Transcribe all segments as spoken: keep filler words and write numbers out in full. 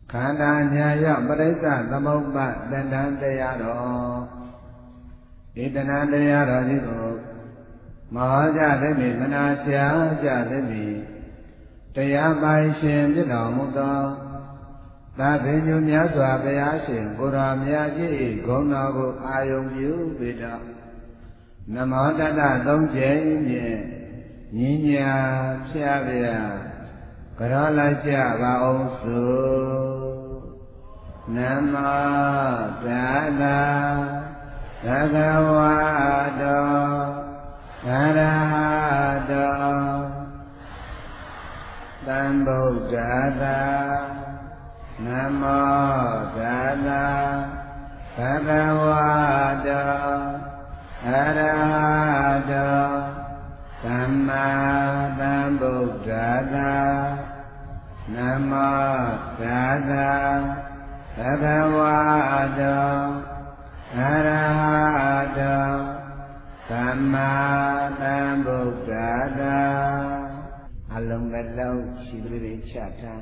ခန္ဓာညာရောက်ပရိစ္ဆသမုပ္ပါတဏ္ဍတရားတော်ဒီတဏ္ဍတရားတော်ကြီးကိုမဟောကြသည်မမနာကြားကြသည်တရားပိုင်ရှင်ဖြစ်တော်မူသောသာဘိညုမြတ်စွာဘုရားရှင်ကိုယ်တော်မြတ်ကြီးဂုဏ်တော်ကိုအာယုံပြုပြီးတော့နမောတတသုံးကျိန်ဖြင့်ညီညာဖျားပြကြောလိုက်ကြပါအောင်စို့နမောတတသက္ကဝါတောအရဟတောသမ္ဗုဒ္ဓတာနမောတတသက္ကဝါတောအရဟတောသမ္မာသမ္ဗုဒ္ဓတာနမောတတသက္ကဝါတောအရဟတောသမ္မာသမ္ဗုဒ္ဓတာအလုံးပဲလုံးရှိသလေးချထား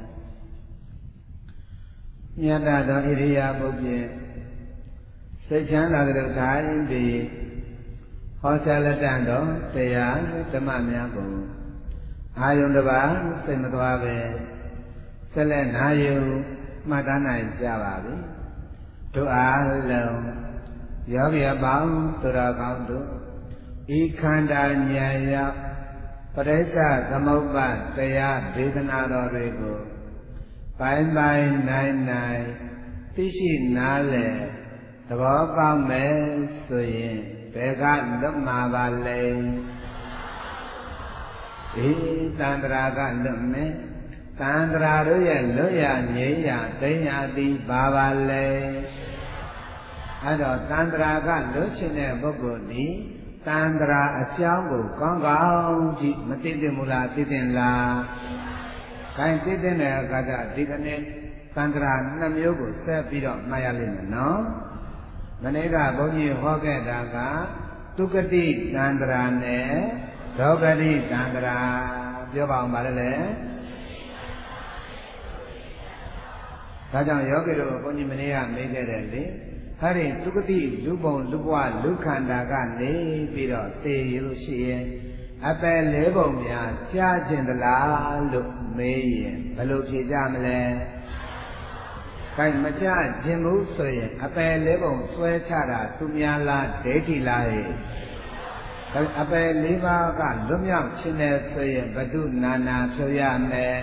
မြတ်သောဣရိယာပုဖြင့်စိတ်ချမ်းသာကြလို့ထိုင်ပြီးဟောကြားလက်တန်တော်တရားဓမ္မများကိုအာယုန်တစ်ပါးစိတ်မသွားပဲဆက်လက်နာယူမှတ်သားနိုင်ကြပါပြီတို့အားလုံးယောဂီအပေါင်းသူတော်ကောင်းတို့ဤခန္ဓာဉာဏ်ရောက်ပရိစ္ဆသမုပ္ပါတရားဒေသနာတော်တွေကိုပိုင်းပိုင်းနိုင်နိုင်သိရှိနားလည်သဘောပေါက်မယ်ဆိုရင်ဘယ်ကလွတ်မှာပါလဲဒီတန္တရာကလွတ်မယ်တန္တရာတို့ရဲ့လွတ်ရငြိမ်းရသိမ်းရသည်ပါပါလဲအဲ့တော့တန္တရာကလွတ်ချင်တဲ့ပုဂ္ဂိုလ်ဒီတန္တရာအကြောင်းကိုကောင်းကောင်းကြည့်မသိသိမလားသိသိလားခိုင်းသိသိတဲ့အခါကျဒီကနေ့တန္တရာနှစ်မျိုးကိုဆက်ပြီးတော့မှတ်ရလိမ့်မယ်နော်မနေ့ကဘုန်းကြီးဟောခဲ့တာကသုကတိတန္တရာနဲ့ဒုက္ခတိတန္တရာပြောပါအောင်ပါလေဒါကြောင့်ယောဂီတို့ဘုန်းကြီးမနေ့ကမေးခဲ့တယ်လေအဲ့ဒီသုကတိလူပုံလူဘဝလူခန္ဓာကနေပြီးတော့သိရလို့ရှိရင်အပယ်လေးပုံများကြားကျင်သလားလို့မေးရင်ဘယ်လိုဖြေကြမလဲခိုင်မကြခြင်းဘူးဆိုရင်အပယ်လေးပုံဆွဲချတာသူများလားဒိဋ္ဌိလားဟဲ့အပယ်လေးပါးကလွတ်မြောက်ခြင်းနဲ့ဆိုရင်ဘဒုနာနာဖြောရမယ်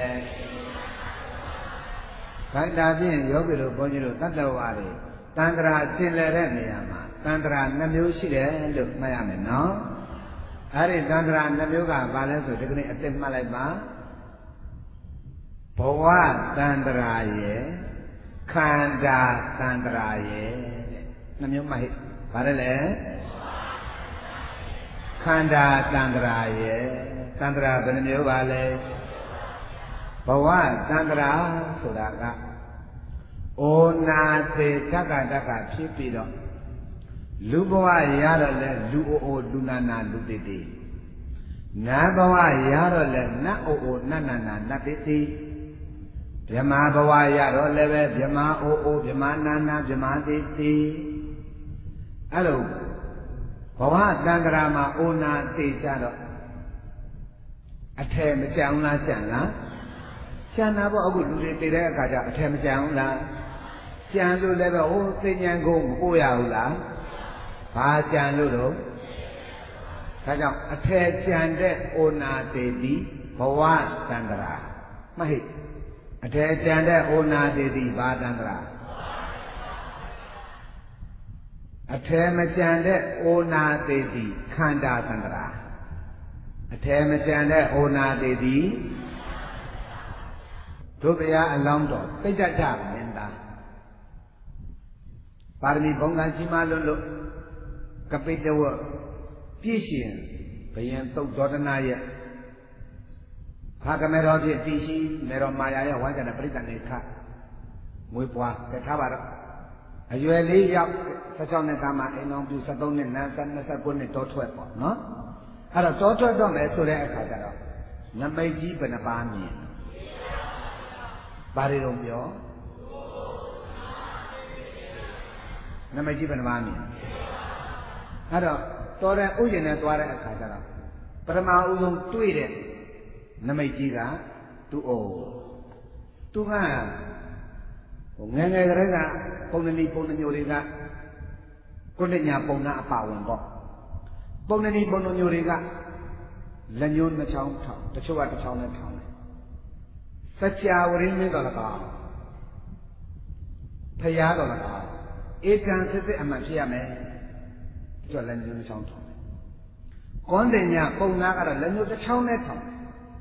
ခိုင်တာဖြင့်ယောဂီတို့ဘုန်းကြီးတို့တတ္တဝါတွေတန္တရာကျင်လည်တဲ့နေရာမှာတန္တရာနှမျိုးရှိတယ်လို့မှတ်ရမယ်နော်အဲ့ဒီတန္တရာနှမျိုးကဘာလဲဆိုဒီကနေ့အစ်မှတ်လိုက်ပါဘဝတန္တရာရဲ့ခန္ဓာတန္တရာရဲ့နှမျိုးမှတ်ဟဲ့ဘာလဲလဲခန္ဓာတန္တရာရဲ့တန္တရာဘယ်နှမျိုးပါလဲဘဝတန္တရာဆိုတာကဩနာသေတက္ကတက္ကဖြစ်ပြီးတော့လူဘဝရတော့လဲလူအိုအိုလူနာနာလူတိတိနတ်ဘဝရတော့လဲနတ်အိုအိုနတ်နာနာနတ်တိတိဗြဟ္မာဘဝရတော့လဲပဲဗြဟ္မာအိုအိုဗြဟ္မာနာနာဗြဟ္မာတိတိအဲ့လိုဘဝတန္တရာမှာဩနာသေကြတော့အထယ်မကြံလားကြံလားကြံတာပေါ့အခုလူတွေသေတဲ့အခါကျအထယ်မကြံဘူးလားကြံလို့လည်းပဲဟိုသိဉ္ဇံကိုမပို့ရဘူးလားဘာကြံလို့တော့ဒါကြောင့်အထယ်ကြံတဲ့ဩနာတေတိဘဝတန္တရာမှတ်ဟိအထယ်ကြံတဲ့ဩနာတေတိဘာတန္တရာအထယ်မကြံတဲ့ဩနာတေတိခန္ဓာတန္တရာအထယ်မကြံတဲ့ဩနာတေတိတို့တရားအလောင်းတော်သိတ္တထမင်းသားပါရမီဘုံကံကြီးမားလွန်းလို့ကပိတဝပြည့်ရှင်ဘယံသုတ်ဒေါတနာရဲ့ခါကမေတော်ဖြင့်တည်ရှိမေတော်မာယာရဲ့ဝါကြတဲ့ပြိတ္တနေခမွေးပွားကထားပါတော့အရွယ်လေးရောက်၁၆နှစ်သားမှအိမ်တော်ပြု၁၃နှစ်နန်း၂၉နှစ်တောထွက်ပေါ့နော်အဲ့တော့တောထွက်တော့မယ်ဆိုတဲ့အခါကျတော့နမိတ်ကြီးဘယ်နှပါမြင်ဘာတွေတော့ပြောနမိတ်ကြီးဘယ်နှပါးမြင်အဲ့တော့တော်တဲ့ဥယျာဉ်နဲ့သွားတဲ့အခါကျတော့ပထမဦးဆုံးတွေ့တဲ့နမိတ်ကြီးကသူ့အိုသူကဟိုငယ်ငယ်ကလေးကပုံနဏီပုံနှမျိုးတွေကကိုဋညာပုံနာအပဝင်ပေါ့ပုံနဏီပုံနှမျိုးတွေကလက်ညှိုးနှစ်ချောင်းထောင်တချို့ကတစ်ချောင်းနဲ့ထောင်တယ်စัจ जा ဝရင်းမင်းတော်၎င်းဖရာတော်၎င်းဧကံစစ်စစ်အမှန်ဖြစ်ရမယ်ကျတော့လက်ညှိုးနှစ်ချောင်းထောင်တယ်ကွန်တင်ညာပုံနာကတော့လက်ညှိုးတစ်ချောင်းနဲ့ထောင်တယ်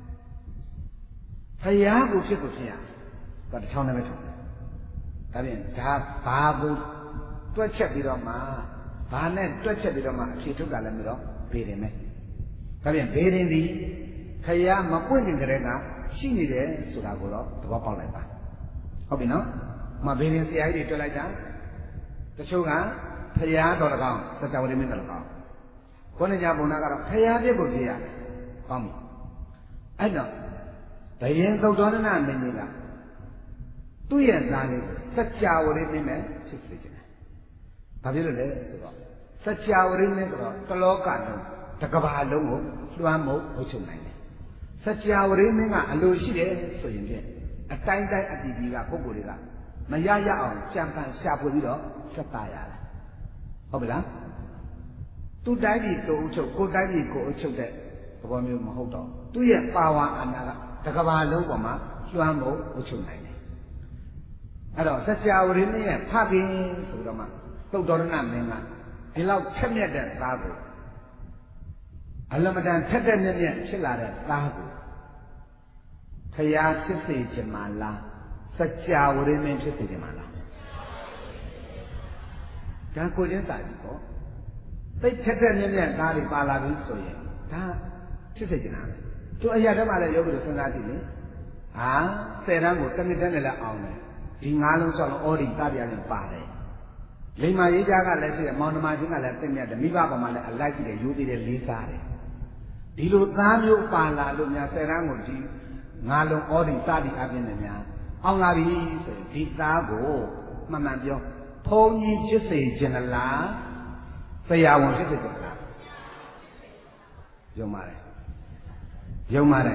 ဖရာကိုဖြစ်ကိုဖြစ်ရတော့တစ်ချောင်းနဲ့ပဲထောင်တယ်ဒါပြင်ဒါဘာကိုတွက်ချက်ပြီးတော့မှဘာနဲ့တွက်ချက်ပြီးတော့မှအဖြေထုတ်တာလည်းမလို့ဘေးတယ်မယ်ဒါပြင်ဘေးရင်ဒီခရမပွင့်တင်ကြတဲ့ကရှိနေတယ်ဆိုတာကိုတော့သဘောပေါက်လိုက်ပါဟုတ်ပြီနော်မဘေးရင်ဆရာကြီးတွေတွေ့လိုက်တာတချို့ကဖရာတော်၎င်းစัจ जा ဝရမင်းတော်၎င်းခေါင်းညာပုံနာကတော့ဖရာပြစ်ကိုပြရတယ်ကောင်းပြီအဲ့တော့ဘယင်သုတ်တော်နနာမင်းကြီးကသူ့ရဲ့သားလေးစัจ जा ဝရမင်းနဲ့ဖြစ်စေခြင်းဘာဖြစ်လို့လဲဆိုတော့စัจ जा ဝရမင်းကတော့တလောကလုံးတကဘာလုံးကိုလွှမ်းမိုးအုပ်ချုပ်နိုင်တယ်စัจ जा ဝရမင်းကအလိုရှိတယ်ဆိုရင်ဖြင့်အတိုင်းတိုင်းအတီးတီးကပုဂ္ဂိုလ်တွေကမရရအောင်ကြံပန်ရှာဖွေပြီးတော့ဆက်တာရတယ်ဟုတ်ပြီလားသူ့တိုင်းပြည်ကိုအုပ်ချုပ်ကိုယ်တိုင်းပြည်ကိုအုပ်ချုပ်တဲ့သဘောမျိုးမဟုတ်တော့သူ့ရဲ့ပါဝါအာဏာကတကဘာလုံးပေါ်မှာလွှမ်းမိုးအုပ်ချုပ်နိုင်တယ်အဲ့တော့စัจ जा ဝရမင်းရဲ့ဖခင်ဆိုတော့မှသုတ်တော်ရဏမင်းကဒီလောက်ထက်မြက်တဲ့သားကိုအလမတန်ထက်တဲ့မြက်မြက်ဖြစ်လာတဲ့သားကိုဖရာဖြစ်စေခြင်းမလားစัจ जा ဝရမင်းဖြစ်စေခြင်းမလားဒါကိုချင်းစာကြည့်ပေါ့သိထက်တဲ့မြက်မြက်သားတွေပါလာပြီဆိုရင်ဒါဖြစ်စေခြင်းလားသူအရာတည်းမှလည်းယောဂီတို့စဉ်းစားကြည့်လေဟာဆယ်တန်းကိုတစ်နှစ်တန်းနဲ့လည်းအောင်တယ်ဒီငါးလုံး၆လုံးအော်ဒီသားပြားနဲ့ပါတယ်လိမ္မာရေးကြကလည်းရှိတယ်မောင်နှမချင်းကလည်းသိမြတ်တယ်မိဘကမှလည်းအလိုက်ကြည့်တယ်ယူသေးတယ်လေးစားတယ်ဒီလိုသားမျိုးပါလာလို့များဆယ်တန်းကိုဒီငါးလုံးအော်ဒီသားဒီအပြင်းနဲ့များအောင်လာပြီဆိုရင်ဒီသားကိုမှန်မှန်ပြောဘုန်းကြီးဖြစ်စေခြင်းလားဆရာဝန်ဖြစ်စေခြင်းလားယုံပါတယ်ယုံပါတယ်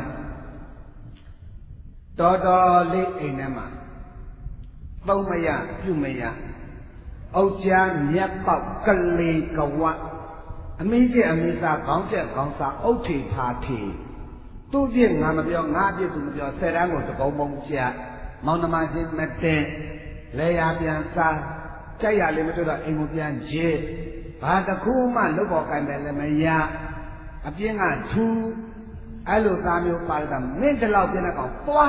တော်တော်လေးအိမ်ထဲမှာသုံးမရပြုမရအုတ်ကြားမြက်ပေါက်ကလေးကဝအမိကျအမိသာခေါင်းချက်ခေါင်းစာအုတ်ထေဖာထေသူ့ပြစ်ငါမပြောငါပြစ်သူမပြောဆယ်တန်းကိုတကုံပုံချမောင်နှမချင်းမတင်လဲရပြန်စားကြိုက်ရလေမတွေ့တော့အိမ်ကိုပြန်ရေဘာတခုမှလုတ်ပေါ်ကင်တယ်လည်းမရအပြင်းကထူးအဲ့လိုသားမျိုးပါတာမင်းတလောက်ပြင်းတဲ့ကောင်သွား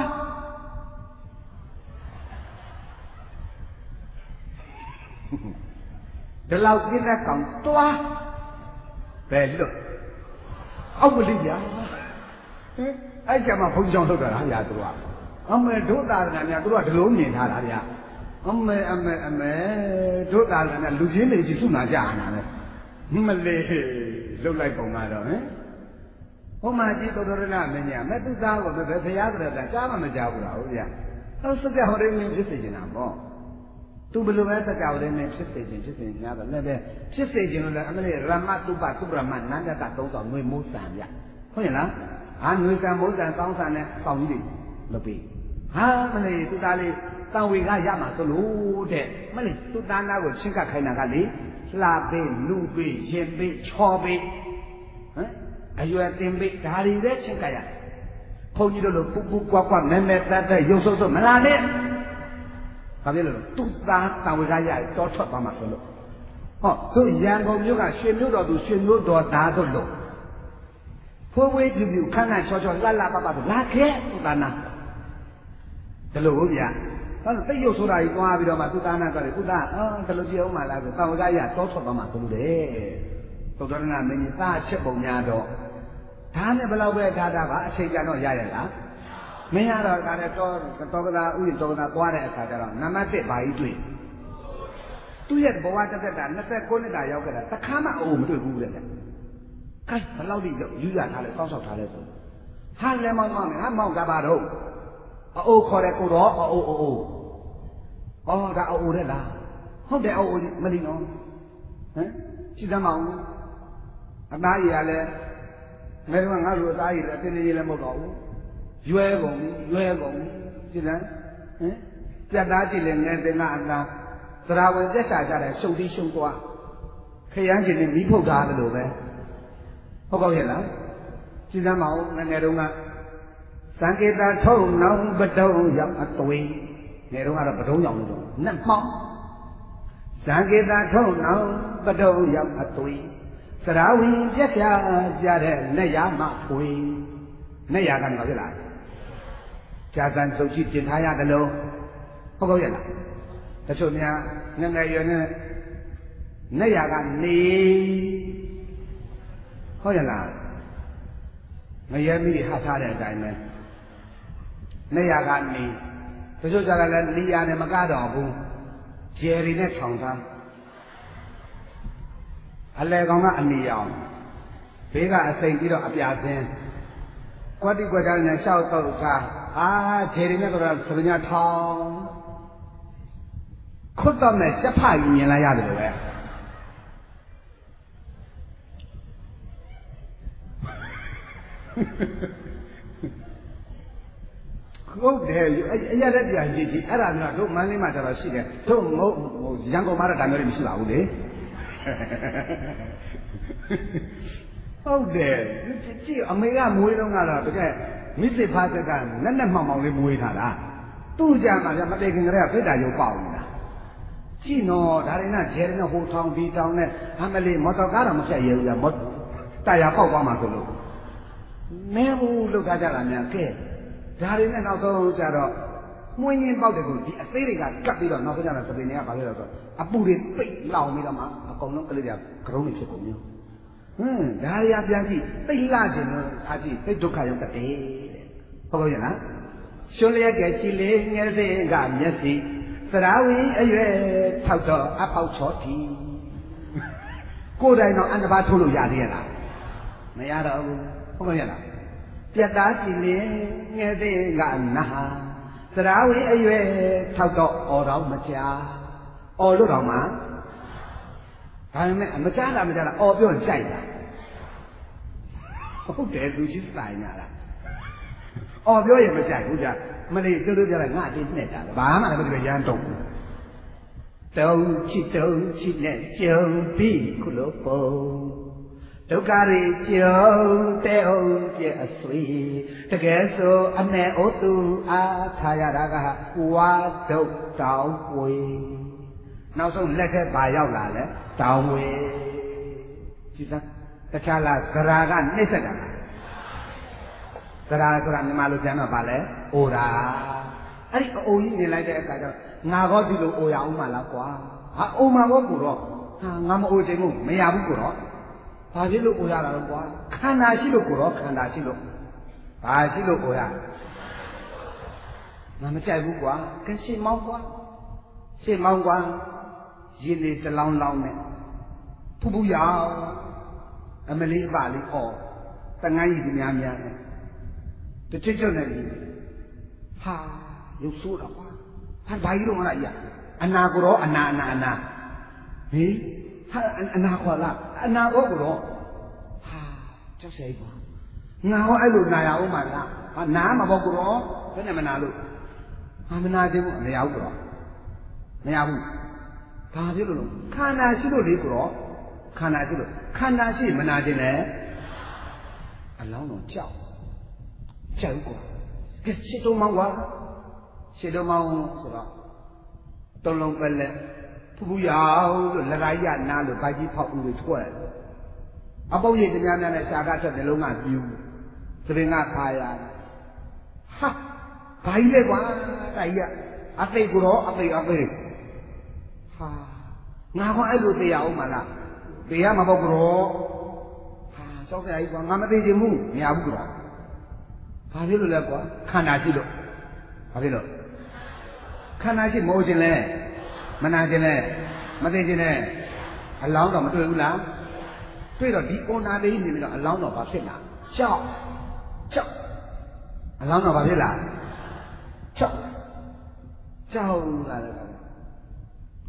ဒီလောက်ပြင်းတဲ့ကောင်သွားဘယ်လို့အောက်မလိညာဟင်အဲ့ကျမှဘုန်းကြီးကြောင့်ထုတ်တာလားညာသူကအမေတို့သာရဏများသူတို့ကဒီလိုမြင်ထားတာဗျာအမေအမေအမေတို့သာရဏများလူချင်းတွေကြီးစုနာကြတာလေမလေးလှုပ်လိုက်ပုံကတော့ဟင်ဟိုမှာကြည့်တော်တော်ရဏမင်းညာမဲ့သူသားကိုပဲဘုရားဆိုတဲ့ကြားမှမကြားဘူးလားဟုတ်ဗျာအဲ့စကြဟောရင်းမင်းဖြစ်စေချင်တာပေါ့သူဘယ်လိုပဲစကြဝဠာမင်းဖြစ်စေခြင်းဖြစ်စေညာတော့လည်းပဲဖြစ်စေခြင်းလို့လည်းအမလေးရမတုပသုပရမနန္ဒတသုံးဆောင်ငွေမိုးဆံဗျဟုတ်ရဲ့လားဟာငွေဆံမိုးဆံတောင်းဆံနဲ့ပေါင်ကြီးတွေလုပ်ပြီးဟာမလေးသူသားလေးတန်ဝေကရမှာဆိုလို့တဲ့မလေးသူသားနာကိုချင်းကပ်ခိုင်းတာကလေလှပေးလူပေးရင်ပေးချော်ပေးဟမ်အရွယ်တင်ပေးဒါတွေပဲချင်းကပ်ရဘုန်းကြီးတို့လိုပူပူကွာကွာမဲမဲတတ်တဲ့ရုပ်ဆုပ်ဆုပ်မလာနဲ့ဘာဖြစ်လို့သူသားတန်ဝေကရတောထွက်သွားမှာဆိုလို့ဟောသူရန်ကုန်မြို့ကရွှေမြို့တော်သူရွှေမြို့တော်သားတို့လို့ဖိုးဝေးပြူပြူခန်းခန်းချောချောလှလှပပဆိုလာခဲ့သူသားနာဒီလိုဟုတ်ဗျာဟောသိရုပ်ဆိုတာကြီးသွားပြီးတော့မှသူသားနာဆိုတယ်သူသားအော်ဒီလိုပြောမှလားဆိုတန်ဝေကရတောထွက်သွားမှာဆိုလို့တဲ့သုတ္တရဏမင်းကြီးသားချက်ပုံများတော့ဒါနဲ့ဘယ်လောက်ပဲထားတာပါအချိန်ကြတော့ရရလားမင်းကတော့ဒါနဲ့တော်တော်ကသာဥယျာဉ်တော်ကသာသွားတဲ့အခါကျတော့နံပါတ်တစ်ဘာကြီးတွေ့သူ့ရဲ့ဘဝတစ်သက်တာနှစ်နှစ်တာရောက်ခဲ့တာတခါမှအိုးမတွေ့ဘူးတဲ့ခိုင်းဘယ်လောက်ထိယူရထားလဲစောင့်ရှောက်ထားလဲဆိုဟာလဲမောင်းမောင်းနဲ့ဟာမောင်းကြပါတော့အိုးခေါ်တဲ့ကိုတော့အိုးအိုးအိုးအော်ဒါအိုးတဲ့လားဟဟုတ်တယ်အိုးမလီနော်ဟမ်ကြည့်သမောင်းအသားကြီးကလည်းငယ်ကငါ့လိုအသားကြီးလည်းအတင်းကြီးလည်းမဟုတ်တော့ဘူးရွဲကုန်ရွဲကုန်ကြည့်လားဟမ်ပြတ်သားကြည့်လည်းငယ်တင်ကအသားသရဝံပြက်ချကြတယ်ရှုပ်ပြီးရှုပ်သွားခရမ်းကျင်နဲ့မိဖုတ်ထားတယ်လို့ပဲဟုတ်ကောရဲ့လားကြည်စမ်းမအောင်ငယ်ငယ်တုန်းကသံကေတထုံနောင်ပတုံရောက်အသွေးငယ်တုန်းကတော့ပတုံးရောက်လို့နတ်မှောင်းသံကေတထုံနောင်ပတုံရောက်အသွေးသရဝံပြက်ချကြတဲ့နဲ့ရမဖွေနဲ့ရကနေပါဖြစ်လားကြာစံစုပ်ကြည့်တင်ထားရတယ်လို့ဟုတ်ကောရဲ့လားတချို့များငငယ်ရွယ်နဲ့နဲ့ရကနေဟုတ်ရလားငရဲမိတွေဟတ်ထားတဲ့အတိုင်းပဲနဲ့ရကနေတချို့ကြတာလည်းလီယာနဲ့မကတော့ဘူးဂျယ်ရီနဲ့ထောင်ထားအလဲကောင်ကအနီအောင်ဘေးကအစိမ့်ပြီးတော့အပြာစင်းကွက်တိကွက်သားနဲ့ရှောက်တော့ထားအာဂျယ်ရီနဲ့တော့သပညာထောင်ခွတ်တော့နဲ့စက်ဖကြီးမြင်လိုက်ရတယ်ပဲဟုတ်တယ်အရက်တဲ့ပြန်ကြည့်ကြည့်အဲ့ဒါမျိုးတို့မန်းလေးမှာကျတော့ရှိတယ်တို့မဟုတ်ဟိုရန်ကုန်မှာတော့ဒါမျိုးတွေမရှိပါဘူးလေဟုတ်တယ်ကြည့်အမေကမွေးတော့ကတော့တကယ်မိစစ်ဖားသက်ကနက်နက်မှောင်မှောင်လေးမွေးထားတာသူ့ကြမှာဗျမတေခင်ကလေးကဖိတ်တာရုပ်ပေါက်နေတာကြည့်နော်ဒါရင်ကဂျယ်နဲ့ဟိုထောင်ဒီထောင်နဲ့အမလေးမော်တော်ကားတော့မဖြတ်ရဘူးလားမော်တာယာပေါက်သွားမှာဆိုလို့မင်းဘူးလောက်ထားကြတာများကဲဒါတွေနဲ့နောက်ဆုံးကြတော့မှုင်းချင်းပေါက်တယ်ကိုဒီအသေးတွေကကပ်ပြီးတော့နောက်ဆုံးကြတော့သပင်တွေကဘာလို့လဲဆိုတော့အပူတွေပိတ်လောင်ပြီးတော့မှအကုန်လုံးကလေးတွေကကရုံးတွေဖြစ်ကုန်မျိုးဟွန်းဒါရီယာပြန်ကြည့်သိလှခြင်းလို့အားကြည့်သိဒုက္ခရောက်တဲ့တဲ့ဟုတ်လို့ရလားရှုံးလျက်ကကြည်လေးငယ်စဉ်ကမျက်စိသရဝီအရွယ်ထောက်တော့အပေါက်ချောတီကိုယ်တိုင်တော့အန္တဘာထိုးလို့ရသေးရလားမရတော့ဘူးဟုတ်လို့ရလားပြတ်သားကြည်လေးငယ်စဉ်ကနာဟာသရဝီအရွယ်ထောက်တော့အော်တော့မချာအော်လို့တော့မှဒါပေမဲ့မချားတာမချားတာအော်ပြောကြိုက်တာဟုတ်တယ်သူချင်းဆိုင်ရတာအော်ပြောရင်မကြိုက်ဘူးကြာမလေးတို့တို့ပြောလိုက်ငါအတင်းနဲ့တာဘာမှလည်းမသိရမ်းတော့ဘူးတုံချစ်တုံချစ်နဲ့ကြုံပြီးခုလိုပုံဒုက္ခတွေကြုံတဲ့အောင်ပြည့်အဆွေတကယ်ဆိုအနဲ့ဩသူအားထားရတာကဝါဒုတ်တောင်းဝေနောက်ဆုံးလက်ထက်ပါရောက်လာလဲတောင်းဝေကြည့်စမ်းတခြားလားသရာကနှိမ့်ဆက်တာသရာဆိုတာမြန်မာလိုပြန်တော့ဗာလဲအိုတာအဲ့ဒီအိုကြီးနေလိုက်တဲ့အခါကျတော့ငါကောဒီလိုအိုရအောင်မလားကွာဟာအိုမှာဘောကိုတော့ဟာငါမအိုချင်ဘူးမရဘူးကိုတော့ဘာဖြစ်လို့အိုရတာတော့ကွာခန္ဓာရှိလို့ကိုတော့ခန္ဓာရှိလို့ဘာရှိလို့အိုရငါမကြိုက်ဘူးကွာကဲရှင်းမောင်းကွာရှင်းမောင်းကွာရည်လေးတလောင်းလောင်းနဲ့ဖူးဖူးရောင်အမလေးအပလေးအော်တငန်းကြီးဒီများများနဲ့တချစ်ချွတ်နေပြီဟာရုပ်ဆိုးတော့ကွာဟာဘာကြီးတော့မလားကြီးအနာကိုတော့အနာအနာအနာဟေးဟာအနာခေါ်လားအနာဘောကိုတော့ဟာကြောက်စရာကြီးကွာငါဟောအဲ့လိုနာရအောင်မလားဟာနားမှာဘောကိုတော့ဘယ်နဲ့မနာလို့ဟာမနာသေးဘူးမရဘူးကိုတော့မရဘူးဘာဖြစ်လို့လဲခန္ဓာရှိလို့လေကိုတော့ခန္ဓာရှိလို့ခန္ဓာရှိမနာခြင်းလဲအလောင်းတော်ကြောက်ကြောက်ကွာကဲရှစ်တုံးမောင်းကွာရှစ်တုံးမောင်းဆိုတော့တုံးလုံးပဲလဲဖူးဖူးရောင်လို့လရာရနာလို့ဗိုက်ကြီးဖောက်ဦးတွေထွက်အပုပ်ရည်ကြများများနဲ့ရှာကထွက်တယ်လုံးကပြူသပင်ကခါရဟာဘာကြီးလဲကွာတိုက်ရအသိကိုတော့အသိအသိဟာငါကအဲ့လိုသိရအောင်မလားသိရမှာပေါ့ကောဟာကြောက်စရာကြီးကွာငါမသိချင်ဘူးမရဘူးကောဘာဖြစ်လို့လဲကွာခန္ဓာရှိလို့ဘာဖြစ်လို့ခန္ဓာရှိမဟုတ်ခြင်းလဲမနာခြင်းလဲမသိခြင်းလဲအလောင်းတော့မတွေ့ဘူးလားတွေ့တော့ဒီအော်နာလေးနေပြီးတော့အလောင်းတော့ဘာဖြစ်လားကြောက်ကြောက်အလောင်းတော့ဘာဖြစ်လားကြောက်ကြောက်လာတယ်ခ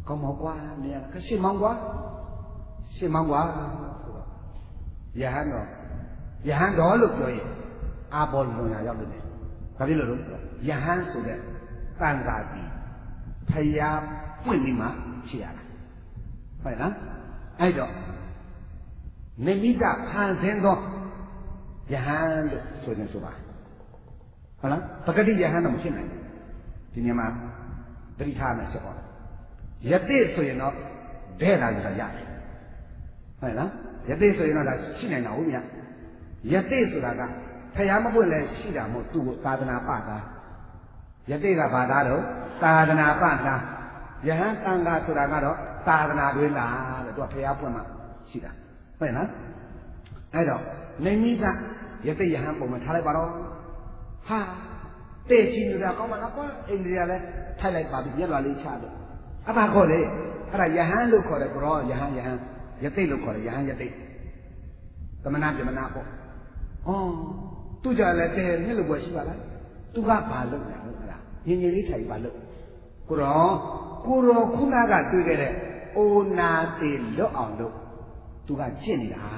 ကောင်းမောကွာနေရကရှင်းမောင်းကွာရှင်းမောင်းကွာဆိုတော့ယဟန်တော်ယဟန်တော်လို့ပြောရင်အာဘောလွန်ရရောက်လို့နေဘာဖြစ်လို့လဲဆိုတော့ယဟန်ဆိုတဲ့တန်ခါတီဖယားပွင့်ပြီးမှဖြစ်ရတာဟုတ်လားအဲ့တော့နိမိတဖန်ဆင်းသောယဟန်လို့ဆိုရင်ဆိုပါဟုတ်လားပဂတိယဟန်တော့မဖြစ်နိုင်ဘူးဒီနေရာမှာတတိထားမယ်ချက်ပေါ့ယတိဆိုရင်တော့ဒဲလာဆိုတာရတယ်ဟုတ်လားယတိဆိုရင်တော့ဒါရှိနိုင်တာဟုတ်မြတ်ယတိဆိုတာကဖယားမပွင့်လဲရှိတာမဟုတ်သူ့ကိုသာသနာပတာယတိကဘာသာတော့သာသနာပတာယဟန်တန်ခါဆိုတာကတော့သာသနာတွင်လာတဲ့သူကဖယားပွင့်မှရှိတာဟုတ်လားအဲ့တော့နိမိတယတိယဟန်ပုံမှာထားလိုက်ပါတော့ဟာတဲ့ကြည့်နေတာကောင်းပါလားကွာအိန္ဒိယလည်းထိုက်လိုက်ပါပြီမျက်လွှာလေးချလို့အဘခေါ်လေအဲ့ဒါယဟန်လို့ခေါ်တယ်ကောယဟန်ယဟန်ယတိလို့ခေါ်တယ်ယဟန်ယတိသမဏပြမနာပေါ့ဩသူကြလည်းတဲ့နှစ်လို့ပဲရှိပါလားသူကဘာလုပ်လဲဟုတ်လားညင်ညင်လေးထိုင်ပါလို့ကိုရောကိုရောခုနကတွေ့ခဲ့တဲ့အိုနာတိလွတ်အောင်လို့သူကကျင့်နေတာ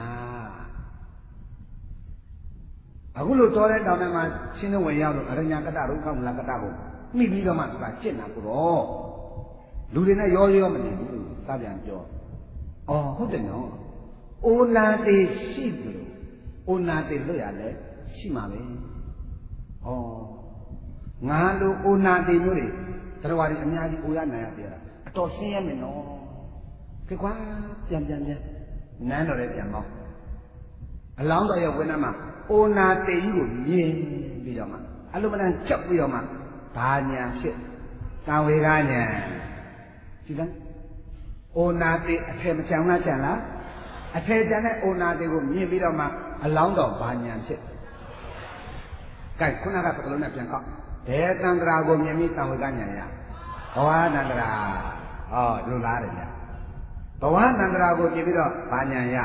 အခုလို့တော်တဲ့တောင်ထဲမှာရှင်းလုံးဝင်ရောက်လို့အရညာကတ္တရုကောက်မလားကတ္တကိုမိပြီးတော့မှသူကကျင့်တာကိုတော့လူတွေနဲ့ရောရောမနေဘူးစပြန်ပြောအော်ဟုတ်တယ်နော်အိုနာတိရှိတယ်လို့အိုနာတိလွတ်ရလဲရှိမှာပဲဩငါလိုအိုနာတိမျိုးတွေတရားဝါဒီအများကြီးအိုရနိုင်ရတယ်အတော်ဆင်းရဲမယ်နော်ကြွကွာပြန်ပြန်ပြန်နန်းတော်ရဲ့ပြန်ပေါင်းအလောင်းတော်ရဲ့ဝိနည်းမှာအိုနာတေကြီးကိုမြင်ပြီးတော့မှအလိုမလန်ကြောက်ပြီးတော့မှဘာညာဖြစ်သံဝေကညာဒီလားအိုနာတေအထယ်မချမ်းလားချမ်းလားအထယ်ချမ်းတဲ့အိုနာတေကိုမြင်ပြီးတော့မှအလောင်းတော်ဘာညာဖြစ်ကဲခုနကပကလုံးနဲ့ပြန်ကောက်ဘယ်တန္တရာကိုမြင်ပြီးသံဝေကညာရဘဝတန္တရာဟောဒီလိုလားတယ်ဗျဘဝတန္တရာကိုမြင်ပြီးတော့ဘာညာရ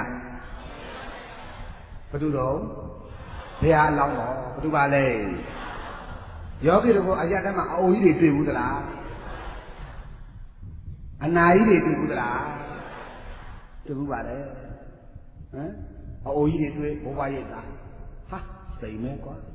ဘယ်သူတော့ဘုရားအလောင်းတော်ဘယ်သူပါလဲယောဂီတို့ကအရတမှာအအိုကြီးတွေတွေ့ဘူးသလားအနာကြီးတွေတွေ့ဘူးသလားတွေ့ဘူးပါလေဟမ်အအိုကြီးတွေတွေ့ဘိုးဘရိတ်သားဟာစိတ်မဲကွာ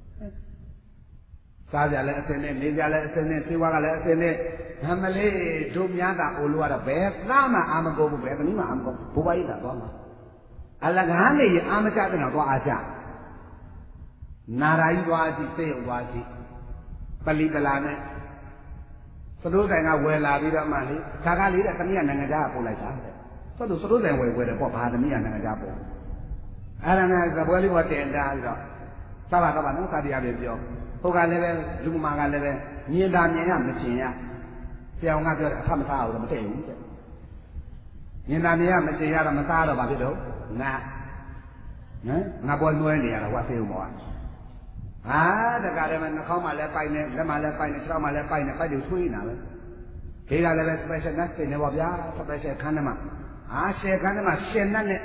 စားကြလည်းအစင်းနဲ့နေကြလည်းအစင်းနဲ့သေဝါကလည်းအစင်းနဲ့ဟမလေးတို့များတာအိုလို့ရတော့ဘယ်သားမှအာမကုန်ဘူးဘယ်သမီးမှအာမကုန်ဘိုးဘရိတ်သားသွားမှာအလကားနေရင်အာမချတဲ့တော့သွားအားကြနာရာကြီးသွားကြည့်စိတ်ရောက်သွားကြည့်ပလီပလာနဲ့သတို့ဆိုင်ကဝယ်လာပြီးတော့မှလေဒါကလေးတဲ့သမီးကနိုင်ငံခြားပို့လိုက်တာတဲ့ဆိုတော့သတို့ဆိုင်ဝယ်ဝယ်တယ်ပေါ့ဘာသမီးကနိုင်ငံခြားပို့အဲ့ဒါနဲ့သပွဲလေးပေါ်တင်တာပြီးတော့သဘာသဘာနော်စာတရားပဲပြောဟိုကလည်းပဲလူမာကလည်းပဲမြင်တာမြင်ရမကျင်ရပြောင်းကပြောတယ်အဖမသားဘူးမတည့်ဘူးတဲ့မြင်တာမြင်ရမကျင်ရတော့မသားတော့ဘာဖြစ်တော့ငါဟမ်ငါပေါ်နွဲနေရတာဟောဆေးဦးမောဟာတကားတယ်မှာနှာခေါင်းမှာလည်းပိုက်နေလက်မှာလည်းပိုက်နေခြေထောက်မှာလည်းပိုက်နေပိုက်တွေထွေးနေတာပဲခေကလည်းပဲ special nurse နေပါဗျာ special ခန်းထဲမှာအာရှယ်ခန်းထဲမှာရှယ်နတ်နဲ့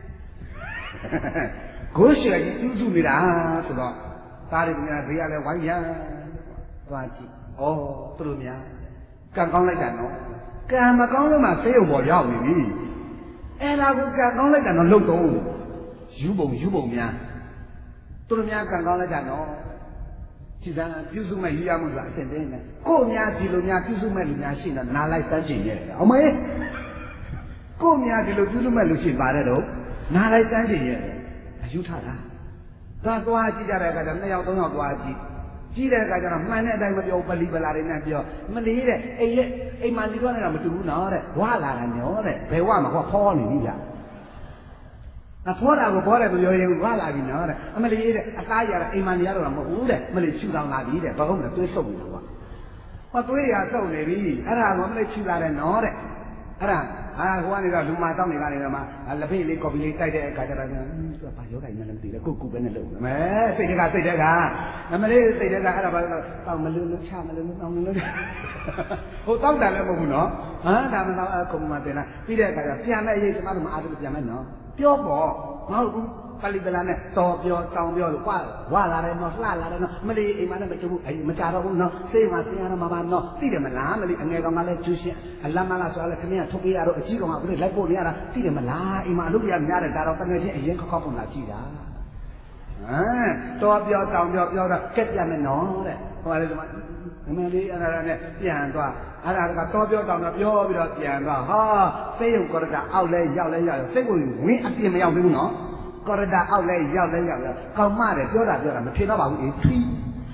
ကိုရှယ်ကြီးကျူးကျူးနေတာဆိုတော့သားတွေကလည်းဘေးကလည်းဝိုင်းရသွားကြည့်ဩသူတို့များကံကောင်းလိုက်တာနော်ကံမကောင်းလို့မှဆေးရုံပေါ်ရောက်နေပြီအဲ့ဒါကိုကံကောင်းလိုက်တာတော့လုံတော့ယူပုံယူပုံများသူတို့များကံကောင်းလိုက်တာနော်ဒီကံပြုစုမဲ့ယူရမှုကအစဉ်တင်းနဲ့ကို့များဒီလိုများပြုစုမဲ့လူများရှိတော့နားလိုက်စမ်းချင်ရဲ့အောင်မေကို့များဒီလိုပြုစုမဲ့လူရှိပါတယ်တော့နားလိုက်စမ်းချင်ရဲ့အယူထတာသွားသွားကြည့်ကြတဲ့အခါကျတော့နှစ်ယောက်သုံးယောက်သွားကြည့်ကြည့်တဲ့အခါကျတော့မှန်တဲ့အတိုင်းမပြောပလီပလာတွေနဲ့ပြောမလေးတဲ့အိမ်ရဲ့အိမ်မှာနေတော့နေတာမတူဘူးနော်တဲ့ဝါလာတာညောတဲ့ဘယ်ဝမှာဟောဖောနေပြီလားအဖောတာကိုဘောတယ်ပြောရင်ဝါလာပြီနော်တဲ့အမလေးတဲ့အသားရတာအိမ်မှာနေရတော့မဟုတ်ဘူးတဲ့အမလေးချူတောင်လာပြီတဲ့ဘာဟုတ်လဲသွေးဆုပ်နေတာကွာဟောသွေးရဆုပ်နေပြီအဲ့ဒါကအမလေးချူလာတယ်နော်တဲ့အဲ့ဒါဟာဟိုကနေတော့လူမတောင်းနေကနေတော့မှလက်ဖိတ်လေးကော်ပီလေးတိုက်တဲ့အခါကျတော့သူကဘာယောဂိုင်နဲ့လည်းမသိတယ်ကိုကူပဲနဲ့လုပ်နေမယ်စိတ်တကစိတ်တကအမလေးစိတ်တကအဲ့ဒါဘာလို့တောင်းမလို့လို့ချမလို့တောင်းမလို့ဟိုတောက်တယ်လည်းမဟုတ်ဘူးနော်ဟမ်ဒါမှတော့အခုမှတင်လာပြီးတဲ့အခါကျပြန်မဲ့အရေးကျမတို့မအားလို့ပြန်မဲ့နော်ပြောပေါ့မဟုတ်ဘူးပါဠိပလာနဲ့တော်ပြောတောင်ပြောလို့ကွာဝါလာတယ်နော်လှလာတယ်နော်မလီအိမ်မနဲ့မတူဘူးအဲ့မကြတော့ဘူးနော်စေးမှာဆင်းရတော့မှာပါနော်သိတယ်မလားမလီအငယ်ကောင်ကလည်းကျူးရှင်းအလမကဆိုလည်းခမင်းကထုတ်ပေးရတော့အကြီးကောင်ကဘယ်လိုက်ပို့နေရတာသိတယ်မလားအိမ်မှာအလုပ်ရများတယ်ဒါတော့တငယ်ချင်းအရင်ခောက်ခောက်ပုံလာကြည့်တာဟမ်တော်ပြောတောင်ပြောပြောတော့ကက်ပြမယ်နော်တဲ့ဟိုကလည်းဒီမှာအမေလေးအဲ့ဒါနဲ့ပြန်သွားအဲ့ဒါကတော်ပြောတောင်ပြောပြီးတော့ပြန်သွားဟာစိတ်ယုံကောရတာအောက်လဲရောက်လဲရောက်စိတ်ကိုဝင်းအပြင်မရောက်သေးဘူးနော်ကောရတာအောက်လဲရောက်လဲရောက်ကောင်းမတယ်ပြောတာပြောတာမထင်တော့ပါဘူးအေးထွီး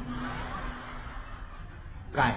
ကဲ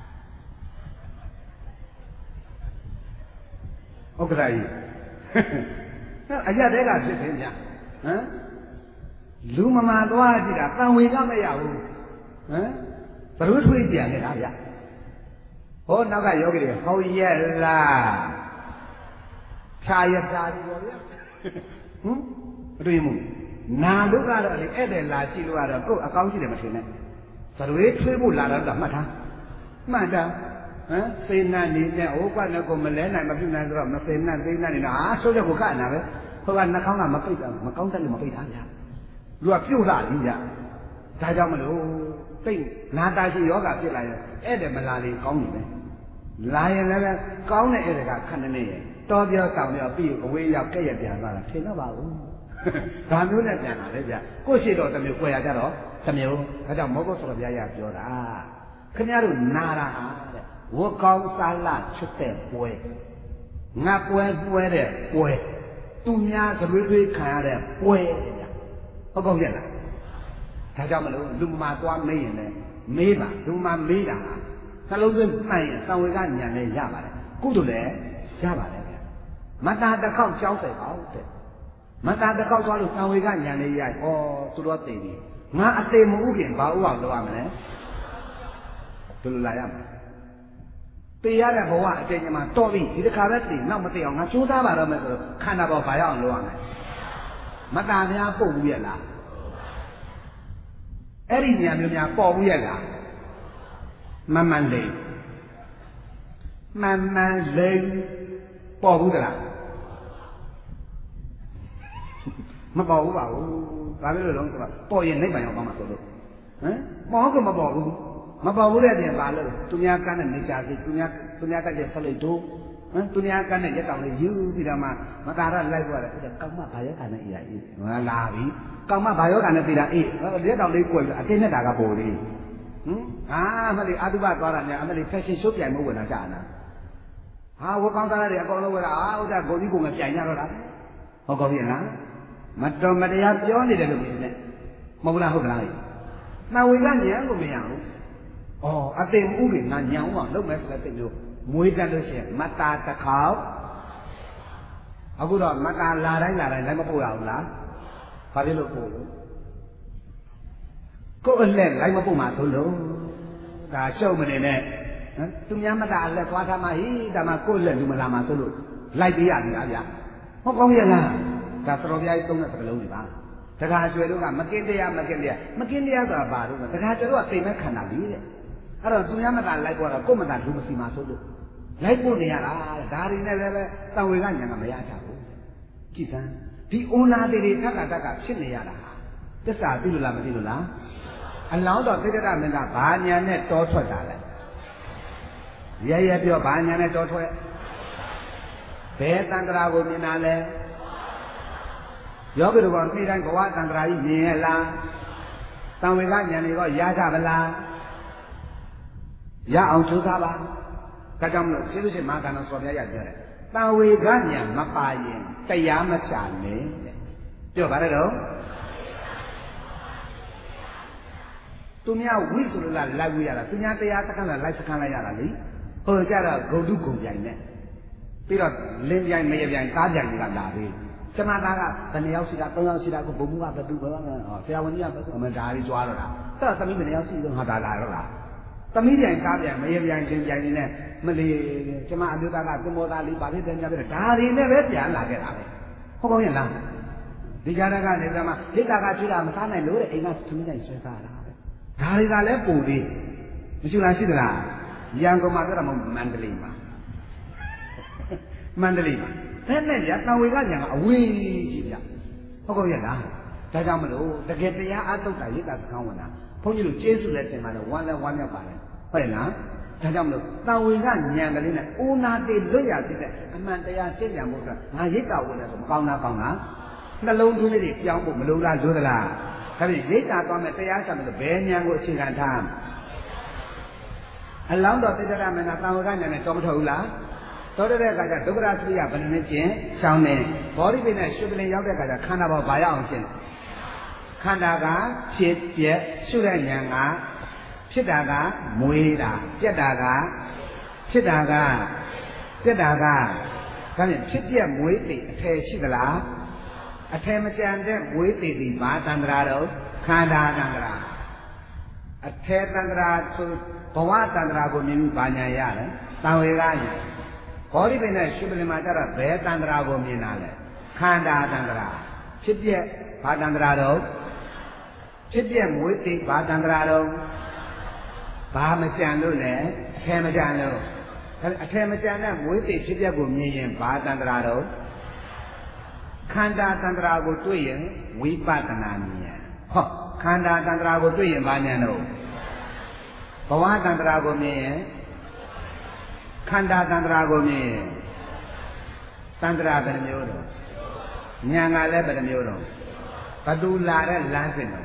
ဟုတ်ကဲ့ကြီးအရက်တဲကဖြစ်သေးဗျဟမ်လူမမာသွားကြည့်တာတန်ဝေကမရဘူးဟမ်ဘလို့ထွေးပြန်နေတာဗျဟောနောက်ကယောဂီတွေဟုတ်ရဲ့လားဖြာရဖြာဒီပေါ့ဗျဟမ်အတွေ့မှုနာလို့ကတော့လေအဲ့တဲ့လာကြည့်လို့ကတော့ကိုယ်အကောင်းရှိတယ်မထင်နဲ့သရွေးထွေးဖို့လာတော့မှတ်ထားမှတ်တာဟမ်စေနာနေတဲ့ဟိုကလည်းကိုမလဲနိုင်မပြုတ်နိုင်ဆိုတော့မစေနာသိနာနေတာဟာဆိုးတဲ့ကိုကနာပဲဟိုကနှာခေါင်းကမပိတ်တာမကောင်းတယ်လို့မပိတ်တာဗျလူကပြုတ်လာပြီဗျဒါကြောင့်မလို့သိနာတာရှိယောဂဖြစ်လာရင်အဲ့တဲ့မလာလေကောင်းနေတယ်လာရင်လည်းကောင်းတဲ့အဲ့ဒါကခဏနေရဲ့တော်ပြောတောင်ပြောပြီးအဝေးရောက်ကဲ့ရပြန်သွားတာထင်တော့ပါဘူးဒါမျိုးနဲ့ပြန်လာလေဗျကိုရှိတော့တမျိုးကိုရကြတော့တမျိုးဒါကြောင့်မောဂုတ်ဆိုတော်ဘုရားရပြောတာခင်ဗျားတို့နာတာဟာတဲ့ဝတ်ကောင်းစားလာချွတ်တဲ့ပွဲငါပွဲပွဲတဲ့ပွဲသူများကရွေးရွေးခံရတဲ့ပွဲဗျဟုတ်ကောင်းရဲ့လားဒါကြောင့်မလို့လူမှာသွားမေးရင်လည်းမေးပါလူမှာမေးတာဟာနှလုံးသွင်းမှန်ရင်သံဝေကဉာဏ်လည်းရပါတယ်ကုသိုလ်လည်းရပါတယ်ဗျမတ္တာတစ်ခေါက်ကြောင်းဆိုင်ပါဦးတဲ့မတ္တာတစ်ခေါက်သွားလို့သံဝေကဉာဏ်လည်းရဩသူတော်သိပြီငါအသေးမဥခင်ဘာဥအောင်လုပ်ရမလဲဘယ်လိုလာရမလဲတေရတဲ့ဘဝအကျဉ်းမှာတော်ပြီဒီတစ်ခါပဲသိနောက်မသိအောင်ငါကြိုးစားပါတော့မယ်ဆိုတော့ခန္ဓာပေါ်ဘာရအောင်လုပ်ရမလဲမတ္တာများပုတ်ဘူးရဲ့လားအဲ့ဒီဉာဏ်မျိုးများပေါ်ဘူးရဲ့လားမမှန်လေမှန်မှန်လေပေါ်ဘူးသလားမပေါ်ဘူးပါဘူးဘာလို့လဲလုံးဆိုတော့ပေါ်ရင်နိဗ္ဗာန်ရောက်ပါမှာဆိုလို့ဟမ်ပေါ်ကမပေါ်ဘူးမပေါ်ဘူးတဲ့ပြင်ပါလို့သူများကန်းတဲ့နေကြစီသူများသူများတက်တဲ့ဆက်လိုက်တို့ဟမ်သူများကန်းတဲ့ရက်တောင်လေးယူပြီးတော့မှမတာရလိုက်သွားတယ်အဲ့ဒါကောင်းမဘာရက်ခါနဲ့အေးရအေးငါလာပြီကောင်းမဘာယောဂာနဲ့ပြေးတာအေးရက်တောင်လေးကိုယ်အတင်းနဲ့တာကပေါ်လေးဟမ်အာမလေးအတုပသွားတာနဲ့အမလေး fashion show ပြိုင်မှုဝင်တာကြာနာဟာဝကောင်းသားတွေအကောင်လုံးဝတာအာဥစ္စာကိုကြီးကိုငပြိုင်ကြတော့တာဟုတ်ကောပြီလားမတော်မတရားပြောနေတယ်လို့မြင်နေမဟုတ်လားဟုတ်လားနှဝေကညံကိုမရဘူးဩအသိဥပ္ပေငါညံအောင်လုပ်မယ်ဆိုတဲ့သိလို့မွေးတတ်လို့ရှိရင်မတာတစ်ခေါက်အခုတော့မတာလာတိုင်းလာတိုင်းလည်းမပို့ရဘူးလားဘာဖြစ်လို့ပို့လို့ကိုယ်အလက်လိုက်မပို့မှာဆိုလို့ဒါရှုပ်မနေနဲ့ဟမ်သူများမတာအလက်သွားထားမှဟိဒါမှကိုယ်လက်လူမလာမှာဆိုလို့လိုက်ပေးရပြီလားဗျဟုတ်ကောင်းရဲ့လားဒါသတော်ပြားကြီးသုံးတဲ့စကားလုံးတွေပါတခါကျွယ်တို့ကမကင်းတရားမကင်းတရားမကင်းတရားဆိုတာဘာလို့လဲတခါကျွယ်တို့ကသိမဲ့ခန္ဓာလေးတဲ့အဲ့တော့သူများမတာလိုက်ပေါ်တော့ကိုယ်မတာလူမစီမှာဆိုလို့လိုက်ပို့နေရတာဒါတွေနဲ့လည်းပဲတံဝေကညာကမရကြဘူးကြည်စမ်းဒီအိုနာတွေတွေထက်ကတက်ကဖြစ်နေရတာသစ္စာသိလို့လားမသိလို့လားအလောင်းတော်သိတ္တရမင်းကဘာညာနဲ့တောထွက်တာလဲရဲရဲပြောဘာညာနဲ့တောထွက်ဘယ်တန်ត្រာကိုမြင်တာလဲယောဂီတို့ကနေ့တိုင်းဘဝတန်ត្រာကြီးမြင်ရလားတံဝေကညာတွေကရကြပါလားရအောင်ကြိုးစားပါဒါကြောင့်မလို့ကျေးဇူးရှင်မဟာကဏ္ဍဆော်ပြရပြောတယ်တံဝေကညာမပါရင်တရားမရှာနဲ့တဲ့ပြောပါတော့သူများဝိဆိုလို့လားလိုက်ဝိရတာသူများတရားစခန်းလားလိုက်စခန်းလိုက်ရတာလေဟိုကြတော့ဂုံတုဂုံပြိုင်နဲ့ပြီးတော့လင်းပြိုင်မရပြိုင်ကားပြိုင်ကလာပြီကျမသားကဘယ်နှယောက်ရှိတာသုံးယောက်ရှိတာကိုဘုံမှုကဘယ်သူပဲဟောဆရာဝန်ကြီးကဘယ်သူအမဒါကြီးကြွားတော့တာအဲ့တော့သမီးဘယ်နှယောက်ရှိတော့ဟာဒါလာတော့လားသမီးပြိုင်ကားပြိုင်မရပြိုင်ချင်းပြိုင်နေနဲ့မလီကျမအမျိုးသားကသင်္ဘောသားလေးပါဖြစ်တယ်များပြီးတော့ဒါတွေနဲ့ပဲပြန်လာခဲ့တာပဲဟုတ်ကောင်းရဲ့လားဒီကြားကနေကမှဒိဋ္ဌာကကျွတာမစားနိုင်လို့တဲ့အိမ်ကသမီးတိုင်းဆွဲစားတာပဲဒါတွေကလည်းပုံသေးမရှိလားရှိသလားရန်ကုန်မှာပြောတာမဟုတ်မန္တလေးမှာမန္တလေးမှာဘယ်နဲ့ရတံဝေကညာကအဝေးကြီးဗျဟဟုတ်ကောရဲ့လားဒါကြောင့်မလို့တကယ်တရားအထုတ်တာရိတ်တာသကောင်းဝင်တာဘုန်းကြီးတို့ကျေးဇူးလည်းတင်ပါတယ်ဝမ်းလည်းဝမ်းမြောက်ပါတယ်ဟုတ်ရဲ့လားဒါကြောင့်မလို့တာဝေကဉာဏ်ကလေးနဲ့အိုနာတေလွတ်ရဖြစ်တဲ့အမှန်တရားရှင်းပြဖို့အတွက်ငါရိတ်တာဝင်တယ်ဆိုမကောင်းလားကောင်းလားနှလုံးသွင်းလေးတွေပြောင်းဖို့မလိုလားလိုသလားဒါဖြင့်ရိတ်တာသွားမယ်တရားချမယ်လို့ဘယ်ဉာဏ်ကိုအခြေခံထားအလောင်းတော်တိတ္တရမနာတာဝေကဉာဏ်နဲ့တော်မထုတ်ဘူးလားတော်တဲ့အခါကျဒုက္ခရသတိယဘယ်နှနဲ့ကျင်ရှောင်းနေဘောဓိပိနဲ့ရှုပလင်ရောက်တဲ့အခါကျခန္ဓာပေါ်ဘာရအောင်ရှင်းခန္ဓာကဖြစ်ပြက်ရှုတဲ့ဉာဏ်ကဖြစ်တာကမွေးတာပြက်တာကဖြစ်တာကပြက်တာကဒါဖြင့်ဖြစ်ပြက်မွေးသိအထည်ရှိသလားအထည်မကြံတဲ့မွေးသိသည်ဘာတန္တရာတော့ခန္ဓာတန္တရာအထည်တန္တရာဆိုဘဝတန္တရာကိုမြင်ပြီးဘာညာရတယ်တံဝေကညာဘောဓိပင်နဲ့ရှုပလင်မှာကျတော့ဘယ်တန္တရာကိုမြင်တာလဲခန္ဓာတန္တရာဖြစ်ပြက်ဘာတန္တရာတော့ဖြစ်ပြက်မွေးသိဘာတန္တရာတော့ဘာမကြံလို့လဲအထည်မကြံလို့အထည်မကြံတဲ့မွေးသိဖြစ်ပြက်ကိုမြင်ရင်ဘာတန္တရာတော့ခန္ဓာတန္တရာကိုတွေ့ရင်ဝိပဿနာဉာဏ်ဟောခန္ဓာတန္တရာကိုတွေ့ရင်ဘာဉာဏ်တော့ဘဝတန္တရာကိုမြင်ရင်ခန္ဓာတန္တရာကိုမြင်ရင်တန္တရာဘယ်နှမျိုးတော့ဉာဏ်ကလည်းဘယ်နှမျိုးတော့ဘသူလာတဲ့လမ်းစဉ်တော့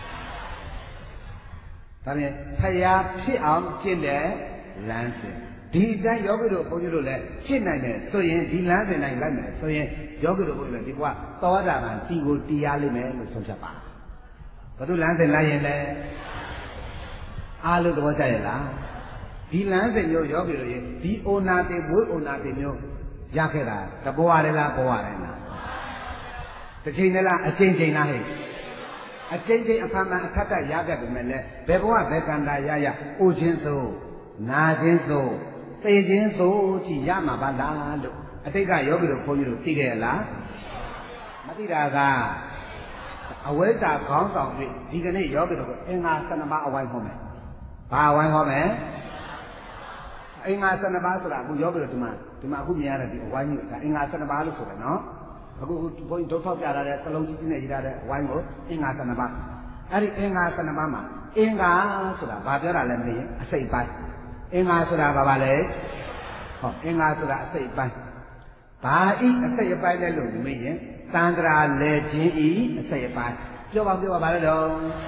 ဒါဖြင့်ဖယားဖြစ်အောင်ကျင့်တဲ့လမ်းစဉ်ဒီအတိုင်းယောဂီတို့ဘုန်းကြီးတို့လည်းဖြစ်နိုင်တယ်ဆိုရင်ဒီလမ်းစဉ်တိုင်းလိုက်မယ်ဆိုရင်ယောဂီတို့ဘုန်းကြီးတို့ဒီဘဝသောတာပန်တီကိုတီးရလိမ့်မယ်လို့ဆုံးဖြတ်ပါဘသူလမ်းစဉ်လိုက်ရင်လည်းအားလုံးသဘောကျရဲ့လားဒီလမ်းစဉ်မျိုးယောဂီတို့ရင်ဒီအိုနာတေဝိအိုနာတေမျိုးရခဲ့တာတဘဝလည်းလားဘဝလည်းလားတစ်ချိန်လည်းလားအချိန်ချိန်လားဟဲ့အချိန်ချင်းအခါမှအခက်တရခဲ့ပြီမဲ့လေဘယ်ဘဝဘယ်ကံတာရရအိုခြင်းသို့နာခြင်းသို့သိခြင်းသို့ကြည်ရမှာပါလားလို့အတိတ်ကယောဂီတို့ဘုန်းကြီးတို့သိခဲ့လားမသိတာကအဝိဇ္ဇာခေါင်းဆောင်ပြီးဒီကနေ့ယောဂီတို့ကအင်္ဂါ၁၂ပါးအဝိုင်းဟောမယ်ဘာအဝိုင်းဟောမယ်အင်္ဂါ၁၂ပါးဆိုတာအခုယောဂီတို့ဒီမှာဒီမှာအခုမြင်ရတဲ့ဒီအဝိုင်းကြီးကအင်္ဂါ၁၂ပါးလို့ဆိုတယ်နော်အခုဘုန်းကြီးဒုထောက်ပြလာတဲ့သလုံးကြီးကြီးနဲ့ရေးထားတဲ့အဝိုင်းကိုအင်္ဂါ၁၂ပါးအဲ့ဒီအင်္ဂါ၁၂ပါးမှာအင်္ဂါဆိုတာဘာပြောတာလဲမသိရင်အစိတ်ပိုင်းအင်္ဂါဆိုတာဘာပါလဲဟောအင်္ဂါဆိုတာအစိတ်ပိုင်းဘာဤအစိတ်ပိုင်းလဲလို့မေးရင်တန္တရာလေခြင်းဤအစိတ်ပိုင်းပြောပါပြောပါဘာလဲတော့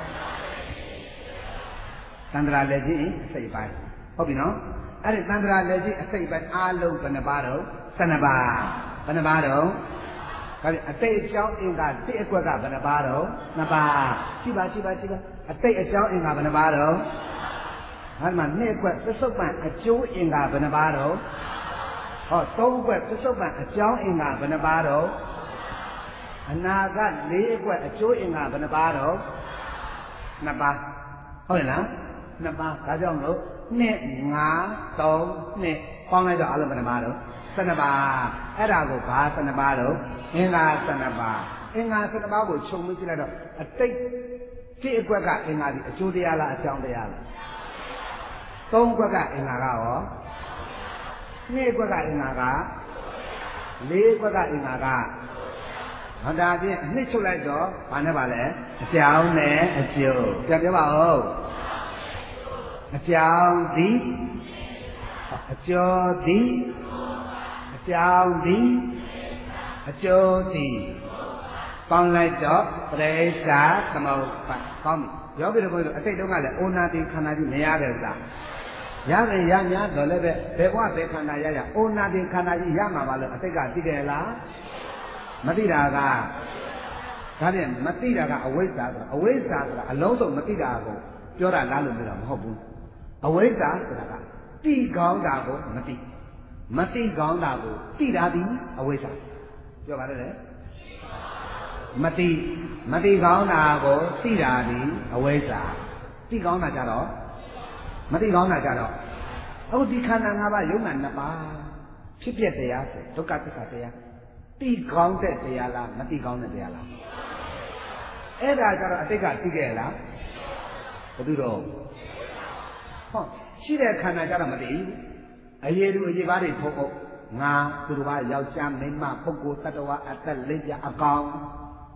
တန္တရာလေခြင်းဤအစိတ်ပိုင်းဟုတ်ပြီနော်အဲ့ဒီတန္တရာလေခြင်းအစိတ်ပိုင်းအားလုံးဘယ်နှပါတော့၁၂ပါးဘယ်နှပါတော့ဒါဖြင့်အတိတ်အကြောင်းအင်္ဂါတစ်အကွက်ကဘယ်နှပါတော့နှစ်ပါးရှိပါရှိပါရှိပါအတိတ်အကြောင်းအင်္ဂါဘယ်နှပါတော့ဟာဒီမှာနှစ်အကွက်သစ္စုပ္ပန်အကျိုးအင်္ဂါဘယ်နှပါတော့ဟောသုံးအကွက်သစ္စုပ္ပန်အကြောင်းအင်္ဂါဘယ်နှပါတော့အနာကလေးအကွက်အကျိုးအင်္ဂါဘယ်နှပါတော့နှစ်ပါးဟုတ်ရဲ့လားနှစ်ပါးဒါကြောင့်မလို့နှစ်ငါးသုံးနှစ်ပေါင်းလိုက်တော့အလုံးဘယ်နှပါတော့၁၂ပါးအဲ့ဒါကိုဘာ၁၂ပါးတော့အင်္ဂါ၁၂ပါးအင်္ဂါ၁၂ပါးကိုခြုံပြီးကြည့်လိုက်တော့အတိတ်တိအကွက်ကအင်္ဂါဒီအကျိုးတရားလားအကြောင်းတရားလားသုံးကွက်ကအင်္ဂါကရောနှစ်ကွက်ကအင်္ဂါကလေးကွက်ကအင်္ဂါကဟောဒါဖြင့်အနှစ်ချုပ်လိုက်တော့ဘာနဲ့ပါလဲအကြောင်းနဲ့အကျိုးပြန်ပြောပါဦးအကြောင်းသည်အကျိုးသည်အကြောင်းသည်အကျိုးသည်ပေါင်းလိုက်တော့ပရိစ္ဆာသမုပ္ပါကောင်းပြီယောဂီတို့ဘုရားအတိတ်တုန်းကလည်းအိုနာတိခန္ဓာကြီးမရခဲ့ဘူးလားရတယ်ရညာတော့လည်းပဲဘယ်ဘဝဘယ်ခန္ဓာရရအိုနာတိခန္ဓာကြီးရမှာပါလို့အတိတ်ကသိခဲ့လားမသိတာကဒါဖြင့်မသိတာကအဝိဇ္ဇာဆိုတာအဝိဇ္ဇာဆိုတာအလုံးစုံမသိတာကိုပြောတာလားလို့ပြောတာမဟုတ်ဘူးအဝိဇ္ဇာဆိုတာကတိကောင်းတာကိုမသိမသိကောင်းတာကိုသိတာဒီအဝိဇ္ဇာပြောပါလေမသိမသိကောင်းတာကိုသိတာဒီအဝိဇ္ဇာသိကောင်းတာကြတော့မသိကောင်းတာကြတော့အခုဒီခန္ဓာ၅ပါးယုံနာနှစ်ပါးဖြစ်ပြတရားဆိုဒုက္ခသစ္စာတရားသိကောင်းတဲ့တရားလားမသိကောင်းတဲ့တရားလားအဲ့ဒါကြတော့အတိတ်ကသိခဲ့လားဘယ်သူတော့ဟောရှိတဲ့ခန္ဓာကြတော့မသိဘူးအရေးသူအရေးပါးတွေဖုတ်ဖုတ်ငါသူတို့ကယောက်ျားမိန်းမပုဂ္ဂိုလ်တ attva အသက်လေးပြအကောင်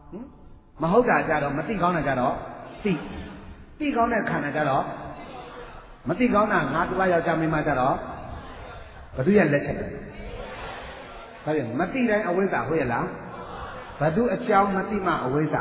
မဟုတ်တာကြတော့မသိကောင်းတာကြတော့သိသိကောင်းတဲ့ခန္ဓာကြတော့မသိကောင်းတာငါတူယောက်ျားမိန်းမကြတော့ဘသူရဲ့လက်ချက်လဲဒါပြန်မသိတိုင်းအဝိဇ္ဇာဟုတ်ရဲ့လားဘသူအကြောင်းမသိမှအဝိဇ္ဇာ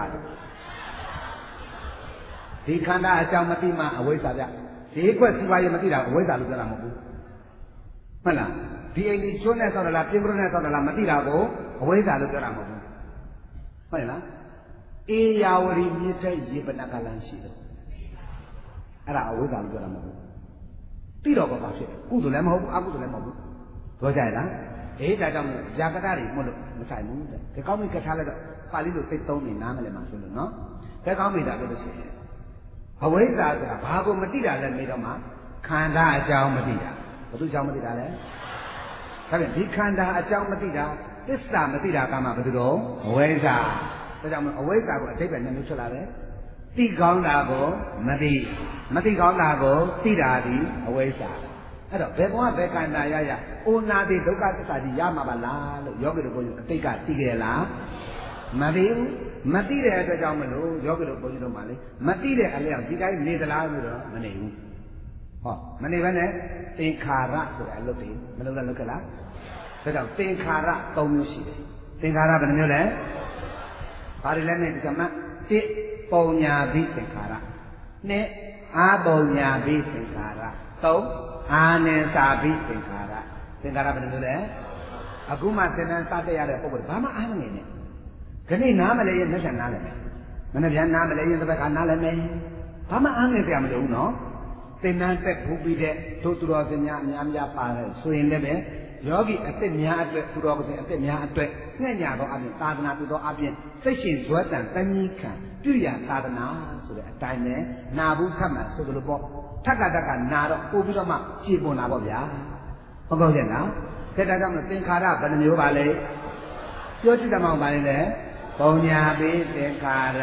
ဒီခန္ဓာအကြောင်းမသိမှအဝိဇ္ဇာဗျဒီခွက်စီပါရမသိတာအဝိဇ္ဇာလို့ပြောတာမဟုတ်ဘူးဟုတ်လားဒီအိမ်ဒီကျွန်းနဲ့ဆောက်တယ်လားပြင်ပရုနဲ့ဆောက်တယ်လားမသိတာကိုအဝိဇ္ဇာလို့ပြောတာမဟုတ်ဘူးဟုတ်လားအေယာဝရီမြစ်တဲ့ရေပနကလန်ရှိတယ်အဲ့ဒါအဝိဇ္ဇာလို့ပြောတာမဟုတ်ဘူးသိတော့ဘာဖြစ်လဲကုသိုလ်လည်းမဟုတ်ဘူးအကုသိုလ်လည်းမဟုတ်ဘူးပြောကြရလားအေးဒါကြောင့်ဇာကတတွေမဟုတ်လို့မဆိုင်ဘူးတဲ့ဒီကောင်းပြီကထားလိုက်တော့ပါဠိလိုသိသုံးနေနားမလဲမှာဆိုလို့နော်ဒါကောင်းပြီဒါလို့လို့ရှိရင်အဝိဇ္ဇာဆိုတာဘာကိုမသိတာလဲမေးတော့မှခန္ဓာအကြောင်းမသိတာဘယ်သူအကြောင်းမသိတာလဲဒါပြန်ဒီခန္ဓာအကြောင်းမသိတာသစ္စာမသိတာကမှဘယ်သူတော့အဝိဇ္ဇာဒါကြောင့်အဝိဇ္ဇာကိုအဓိပ္ပာယ်နဲ့မျိုးထွက်လာတယ်သိကောင်းတာကိုမသိမသိကောင်းတာကိုသိတာဒီအဝိဇ္ဇာအဲ့တော့ဘယ်ဘောကဘယ်ခန္ဓာရရအိုနာတိဒုက္ခသစ္စာကြီးရမှာပါလားလို့ယောဂီတို့ဘုန်းကြီးအတိတ်ကသိကြလားမသိဘူးမသိတဲ့အတွက်ကြောင့်မလို့ယောဂီတို့ဘုန်းကြီးတို့မှလေမသိတဲ့အလျောက်ဒီတိုင်းနေသလားဆိုတော့မနေဘူးဟောမနေဘဲနဲ့သင်္ခါရဆိုတဲ့အလုပ်တွေမလုပ်လားလုပ်ကြလားဒါကြောင့်သင်္ခါရ၃မျိုးရှိတယ်သင်္ခါရဘယ်နှမျိုးလဲဘာတွေလဲနဲ့ဒီကမှတစ်ပုံညာဘိသင်္ခါရနှစ်အာပုံညာဘိသင်္ခါရသုံးအာနိသာဘိသင်္ခါရသင်္ခါရဘယ်နှမျိုးလဲအခုမှသင်္นานစတဲ့ရတဲ့ပုဂ္ဂိုလ်ဘာမှအားမငယ်နဲ့ခဏနားမလဲရင်လက်ဆံနားလဲမယ်မနေ့ပြန်နားမလဲရင်တစ်ပတ်ခါနားလဲမယ်ဘာမှအားငယ်စရာမလိုဘူးနော်သင်္นานတက်ဘူးပြီးတဲ့တို့သူတော်စင်များအများများပါတယ်ဆိုရင်လည်းပဲယောဂီအသက်များအတွက်သူတော်ကအသက်များအတွက်ငှက်ညာသောအပြင်သာသနာပြုသောအပြင်စိတ်ရှင်ဇွဲတန်တဏှိခံပြုရသာသနာဆိုတဲ့အတိုင်းနဲ့နာဘူးထပ်မှဆိုလိုပေါ့ထက်ကတက်ကနာတော့ပို့ပြီးတော့မှကြည်ပွန်တာပေါ့ဗျာဟုတ်ကောရဲ့နော်ဒါကြောင့်မို့သင်္ခါရဘယ်နှမျိုးပါလဲပြောကြည့်တယ်မောင်ပါလေလေပုံညာပိသင်္ခါရ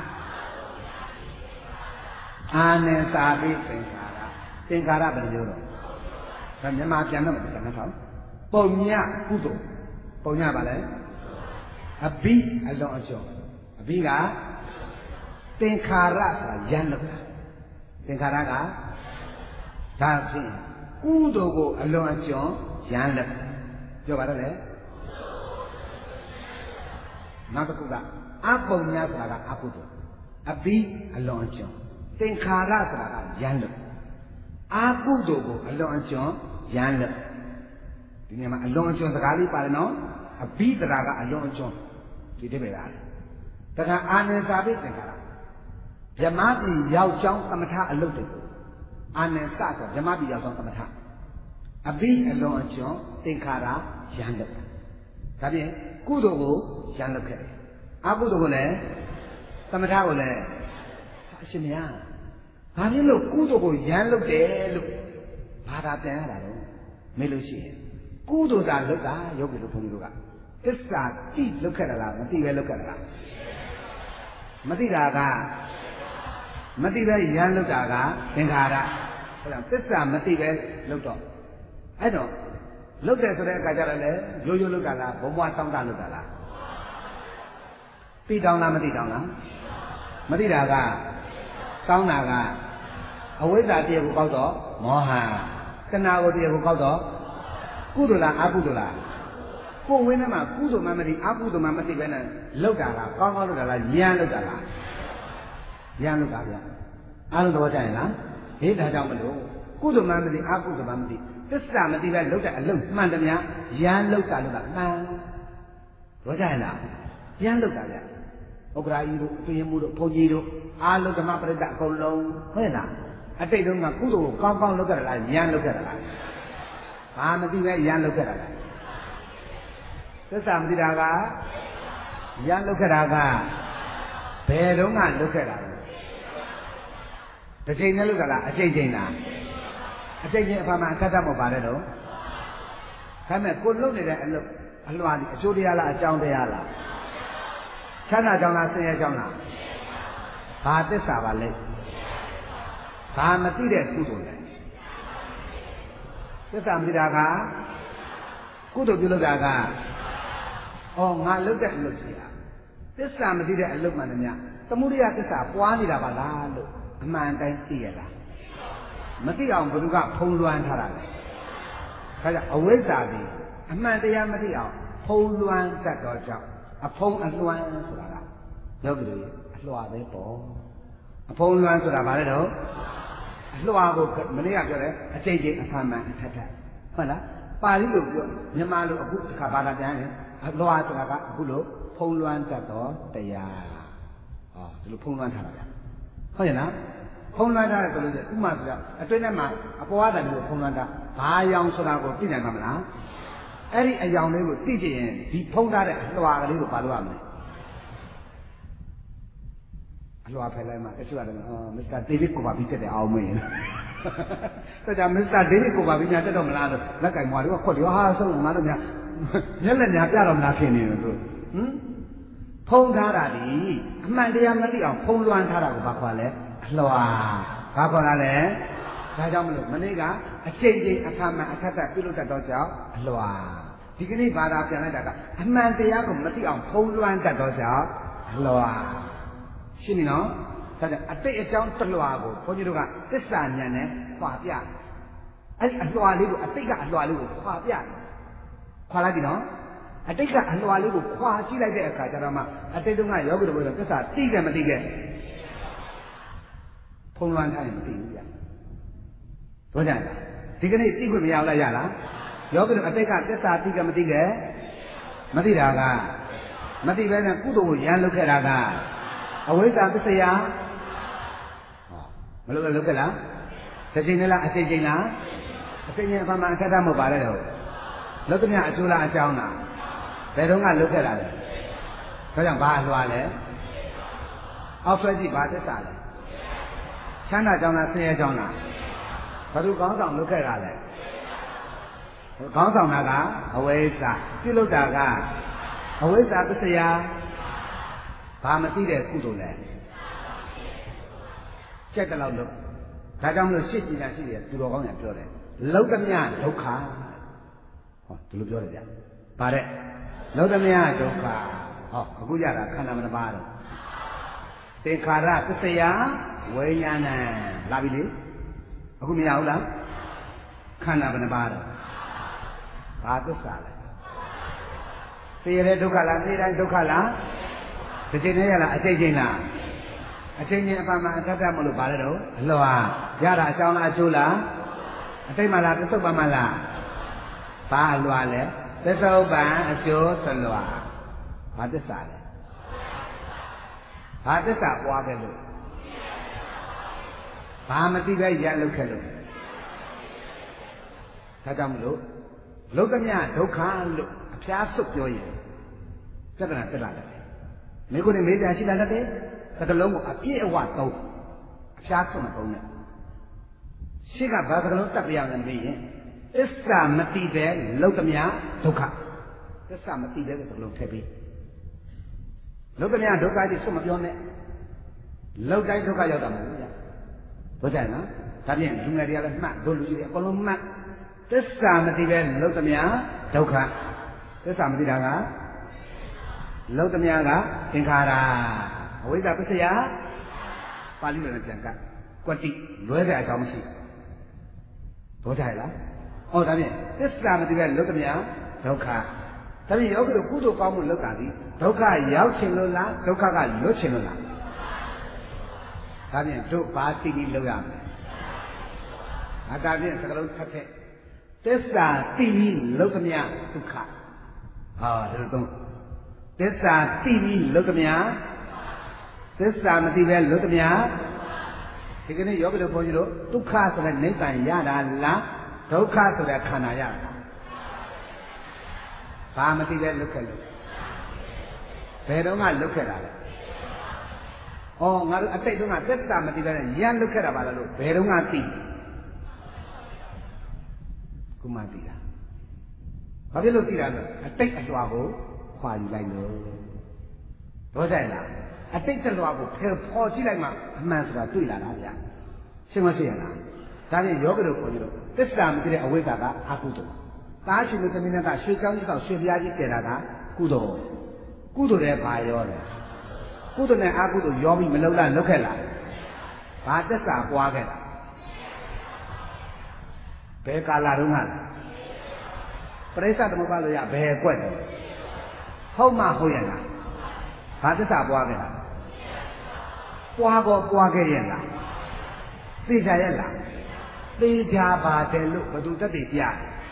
အာနိသာပိသင်္ခါရသင်္ခါရဘယ်နှမျိုးတော့ဒါမြန်မာပြန်တော့ပြန်တော့ထောက်ပုံညာကုသိုလ်ပုံညာပါလေအဘိအလွန်အကျွံအဘိကသင်္ခါရဆိုတာယန္လုသင်္ခါရကဒါဖြင့်ကုသိုလ်ကိုအလွန်အကျွံယန္လုပြောပါတော့လေနောက်တစ်ခုကအပုံညာဆိုတာကအကုသိုလ်အဘိအလွန်အကျွံသင်္ခါရဆိုတာကယန္လုအာကုသိုလ်ကိုအလွန်အကျွံယန္လုဒီနေရာမှာအလွန်အကျွံစကားလေးပါတယ်နော်အဘိတရားကအလွန်အကျွံဒီတိပဲလားတခါအာနိသာပိသင်္ခါရဗြဟ္မပြည်ရောက်ကြောင်းသမထအလုပ်တွေကိုအာနိသဆိုဗြဟ္မပြည်ရောက်ကြောင်းသမထအဘိအလွန်အကျွံသင်္ခါရယန္လုဒါဖြင့်ကုသိုလ်ကိုယန္လုခဲ့တယ်အကုသိုလ်ကိုလည်းသမထကိုလည်းအရှင်မြတ်ဘာဖြစ်လို့ကုသိုလ်ကိုယန္လုတယ်လို့ဘာသာပြန်ရတာတော့မေးလို့ရှိရင်ကုသိုလ်သာလုပ်တာယောဂီတို့ဘုန်းကြီးတို့ကသစ္စာတိလုပ်ခဲ့တာလားမသိပဲလုပ်ခဲ့တာလားမသိတာကမသိပဲယန္လုတာကသင်္ခါရအဲဒါသစ္စာမသိပဲလုပ်တော့အဲ့တော့လုပ်တယ်ဆိုတဲ့အခါကျတော့လေရိုးရိုးလုပ်တာလားဘုံဘွားတောင်းတလုပ်တာလားသိတောင်းလားမသိတောင်းလားမသိတာကတောင်းတာကအဝိဇ္ဇာတရားကိုကောက်တော့မောဟတဏှာကိုတရားကိုကောက်တော့ကုသိုလ်လားအကုသိုလ်လားကိုယ်ဝင်းထဲမှာကုသိုလ်မှမသိအကုသိုလ်မှမသိပဲနဲ့လောက်တာလားကောင်းကောင်းလောက်တာလားယံလောက်တာလားယံလောက်တာဗျအားလုံးတော့ကြရင်လားဟေးဒါကြောင့်မလို့ကုသိုလ်မှမသိအကုသိုလ်မှမသိသစ္စာမသိပဲလောက်တဲ့အလုံးမှန်တယ်များယံလောက်တာလောက်တာမှန်တော့ကြရင်လားယံလောက်တာဗျဥက္ကရာကြီးတို့အတွင်းမှုတို့ဘုန်းကြီးတို့အားလုံးဓမ္မပရိသတ်အကုန်လုံးဟုတ်လားအတိတ်တုန်းကကုသိုလ်ကိုကောင်းကောင်းလုပ်ခဲ့တာလားယံလုပ်ခဲ့တာလားဘာမသိပဲယံလုပ်ခဲ့တာလားသစ္စာမသိတာကယံလုပ်ခဲ့တာကဘယ်တုန်းကလုပ်ခဲ့တာလဲတစ်ချိန်နဲ့လုပ်တာလားအချိန်ချိန်လားအချိန်ချင်းအဖမှအထက်ထပ်မပါတယ်တော့ဒါပေမဲ့ကိုလုပ်နေတဲ့အလုပ်အလွှာဒီအကျိုးတရားလားအကြောင်းတရားလားချမ်းသာကြောင်းလားဆင်းရဲကြောင်းလားဘာသစ္စာပါလဲဘာမသိတဲ့ကုသိုလ်လဲသစ္စာမသိတာကကုသိုလ်ပြုလုပ်တာကဩငါလုပ်တဲ့အလုပ်ကြီးอ่ะသစ္စာမသိတဲ့အလုပ်မှန်တယ်များသမုဒိယသစ္စာပွားနေတာပါလားလို့အမှန်တိုင်းသိရလားမသိအောင်ဘယ်သူကဖုံးလွှမ်းထားတာလဲဒါကြောင့်အဝိဇ္ဇာသည်အမှန်တရားမသိအောင်ဖုံးလွှမ်းတတ်တော့ကြောင့်အဖုံးအလွှမ်းဆိုတာကယောဂီတွေအလွှာပဲပေါ့အဖုံးလွှမ်းဆိုတာဗါလဲတော့အလွှာကိုမနေ့ကပြောတယ်အကျိတ်ကျိတ်အဖန်မှန်အထက်ထက်ဟုတ်လားပါဠိလိုပြောမြန်မာလိုအခုတစ်ခါဘာသာပြန်ရင်အလွှာဆိုတာကအခုလိုဖုံးလွှမ်းတတ်တော့တရားဟောဒီလိုဖုံးလွှမ်းထားတာဗျဟုတ်ရဲ့လားဖုံးလွှမ်းထားတယ်ဆိုလို့ဥမာဆိုတာအတွင်းထဲမှာအပေါ်အတန်ကိုဖုံးလွှမ်းတာဘာရောင်ဆိုတာကိုသိနိုင်မှာမလားအဲ့ဒီအယောင်လေးကိုသိကြရင်ဒီဖုံးထားတဲ့အလွှာကလေးကိုဘာလို့ရမလဲအလွှာဖယ်လိုက်မှတချို့ကတော့အော်မစ္စတာဒေးဗစ်ကိုပါပြီးတက်တယ်အောင်မင်းဆိုကြမစ္စတာဒေးဗစ်ကိုပါပြီးညာတက်တော့မလားလို့လက်ကင်မွားတွေကခွက်တယ်ဟာဆုံးငါတို့ညာမျက်လက်ညာပြတော့မလားဖြစ်နေတယ်တို့ဟမ်ဖုံးထားတာဒီအမှန်တရားမသိအောင်ဖုံးလွှမ်းထားတာကိုဘာခေါ်လဲအလွှာဘာခေါ်တာလဲဒါကြောင့်မလို့မနေ့ကအကျိတ်ကျိတ်အခါမှန်အခက်တက်ပြုလုပ်တတ်တော့ကြောင့်အလွှာဒီကနေ့ဘာသာပြန်လိုက်တာကအမှန်တရားကိုမသိအောင်ဖုံးလွှမ်းတတ်တော့ကြောင့်အလွှာရှင်းပြီနော်ဒါကြောင့်အတိတ်အကြောင်းတလွှာကိုဘုန်းကြီးတို့ကသစ္စာဉာဏ်နဲ့ခွာပြအဲ့ဒီအလွှာလေးကိုအတိတ်ကအလွှာလေးကိုခွာပြခွာလိုက်ပြီနော်အတိတ်ကအလွှာလေးကိုခွာကြည့်လိုက်တဲ့အခါကျတော့မှအတိတ်တုန်းကယောဂီတို့ပြောသစ္စာသိတယ်မသိခဲ့ဖုံးလွှမ်းထားရင်မသိဘူးဗျတို့ကြလားဒီကနေ့သိခွင့်မရဘူးလားရလားယောဂီတို့အတိတ်ကသစ္စာသိကမသိခဲ့မသိတာကမသိဘဲနဲ့ကုသိုလ်ကိုရန်လုပ်ခဲ့တာကအဝိဇ္ဇာသစ္စာဟောမလုပ်လုပ်ခဲ့လားတစ်ချိန်နဲ့လားအချိန်ချိန်လားအချိန်ချင်းအဖမှန်အခက်တတ်မဟုတ်ပါနဲ့တော့လောကမြအကျိုးလားအကြောင်းလားဘယ်တော့ကလုပ်ခဲ့တာလဲဒါကြောင့်ဘာအလွှာလဲအောက်ဆွဲကြည့်ဘာသစ္စာလဲချမ်းသာကြောင်းလားဆင်းရဲကြောင်းလားဘာလို့ကောင်းဆောင်လုပ်ခဲ့တာလဲကောင်းဆောင်တာကအဝိဇ္ဇာပြုလုပ်တာကအဝိဇ္ဇာသစ္စာဘာမသိတဲ့ကုသိုလ်လဲကြက်တလောက်လို့ဒါကြောင့်မလို့ရှစ်ပညာရှိတယ်သူတော်ကောင်းညာပြောတယ်လောကမြဒုက္ခဟောဒီလိုပြောတယ်ဗျဗါတဲ့လောကမြဒုက္ခဟောအခုရတာခန္ဓာမနှပါတော့သင်္ခါရသစ္စာဝိညာဏလာပြီလေအခုမရဘူးလားခန္ဓာမနှပါတော့ဘာသစ္စာလဲသိရတဲ့ဒုက္ခလားသိတိုင်းဒုက္ခလားတစ်ချိန်နဲ့ရလားအချိန်ချင်းလားအချိန်ချင်းအပမှအထက်ထမလို့ပါလဲတော့အလွှာရတာအကြောင်းလားအကျိုးလားအတိတ်မှလားပစ္စုပန်မှလားဘာအလွှာလဲပစ္စုပန်အကျိုးသလွှာဘာသစ္စာလဲဘာသစ္စာပွားခဲ့လို့ဘာမသိပဲရလုပ်ခဲ့လို့ဒါကြောင့်မလို့လောကမြဒုက္ခလို့အဖျားစွတ်ပြောရင်ပြဿနာတက်လာတယ်မိကိုယ်နဲ့မေးကြရှိလာတတ်တယ်သကလုံးကိုအပြည့်အဝသုံးအဖျားဆုံးမသုံးနဲ့ရှေ့ကဘာသကလုံးတက်ပြရမယ်မေးရင်သစ္စာမတိပဲလောကမြဒုက္ခသစ္စာမတိပဲသကလုံးထည့်ပြီးလောကမြဒုက္ခကြီးဆုံးမပြောနဲ့လောက်တိုင်းဒုက္ခရောက်တာမဟုတ်ဘူးဗျဘုရားနော်ဒါဖြင့်လူငယ်တွေကလည်းမှတ်တို့လူကြီးတွေအကုန်လုံးမှတ်သစ္စာမတိပဲလောကမြဒုက္ခသစ္စာမတိတာကလောကမြကသင်္ခါရအဝိဇ္ဇာပစ္စယပါဠိလိုနဲ့ပြန်ကကွတိလွဲတဲ့အကြောင်းမရှိဘောကြလားဟောဒါဖြင့်သစ္စာမတိပဲလောကမြဒုက္ခဒါဖြင့်ယောဂီတို့ကုသိုလ်ကောင်းမှုလုပ်တာဒီဒုက္ခရောက်ချင်လို့လားဒုက္ခကလွတ်ချင်လို့လားဒါဖြင့်တို့ဘာသိပြီးလုပ်ရမလဲအတာဖြင့်စကလုံးထပ်ထက်သစ္စာသိပြီးလောကမြဒုက္ခဟောဒါလိုသုံးသစ္စာသိပြီးလောကမြသစ္စာမသိပဲလောကမြဒီကနေ့ယောဂီတို့ဘုန်းကြီးတို့ဒုက္ခဆိုတဲ့နိဗ္ဗာန်ရတာလားဒုက္ခဆိုတဲ့ခန္ဓာရတာဘာမသိပဲလွတ်ခဲ့လို့ဘယ်တော့မှလွတ်ခဲ့တာလဲဩငါတို့အတိတ်တုန်းကသစ္စာမသိပဲရန်လွတ်ခဲ့တာပါလားလို့ဘယ်တော့မှသိခုမှသိတာဘာဖြစ်လို့သိတာလဲအတိတ်အလွှာကိုခွာယူလိုက်လို့တော့ကြိုက်လားအတိတ်တလွှာကိုဖယ်ဖော်ကြည့်လိုက်မှအမှန်ဆိုတာတွေ့လာတာဗျာရှင်းမရှိရလားဒါဖြင့်ယောဂီတို့ခေါ်ကြလို့သစ္စာမသိတဲ့အဝိဇ္ဇာကအကုသိုလ်တားရှင်လူသမီးနဲ့ကရွှေကြောင်းကြီးကရွှေပြားကြီးတည်တာကကုသိုလ်ကုသိုလ်တဲ့ဘာရောလဲကုသိုလ်နဲ့အကုသိုလ်ရောပြီးမလုံလားလုတ်ခဲ့လားဘာသက်စာပွားခဲ့လားဘယ်ကာလတုန်းကလဲပရိစ္ဆသမုပ္ပါဒရဘယ်ကွက်တယ်ဟုတ်မှဟုတ်ရဲ့လားဘာသက်စာပွားခဲ့လားပွားကောပွားခဲ့ရဲ့လားသိကြရဲ့လားသိကြပါတယ်လို့ဘယ်သူတက်တည်ပြ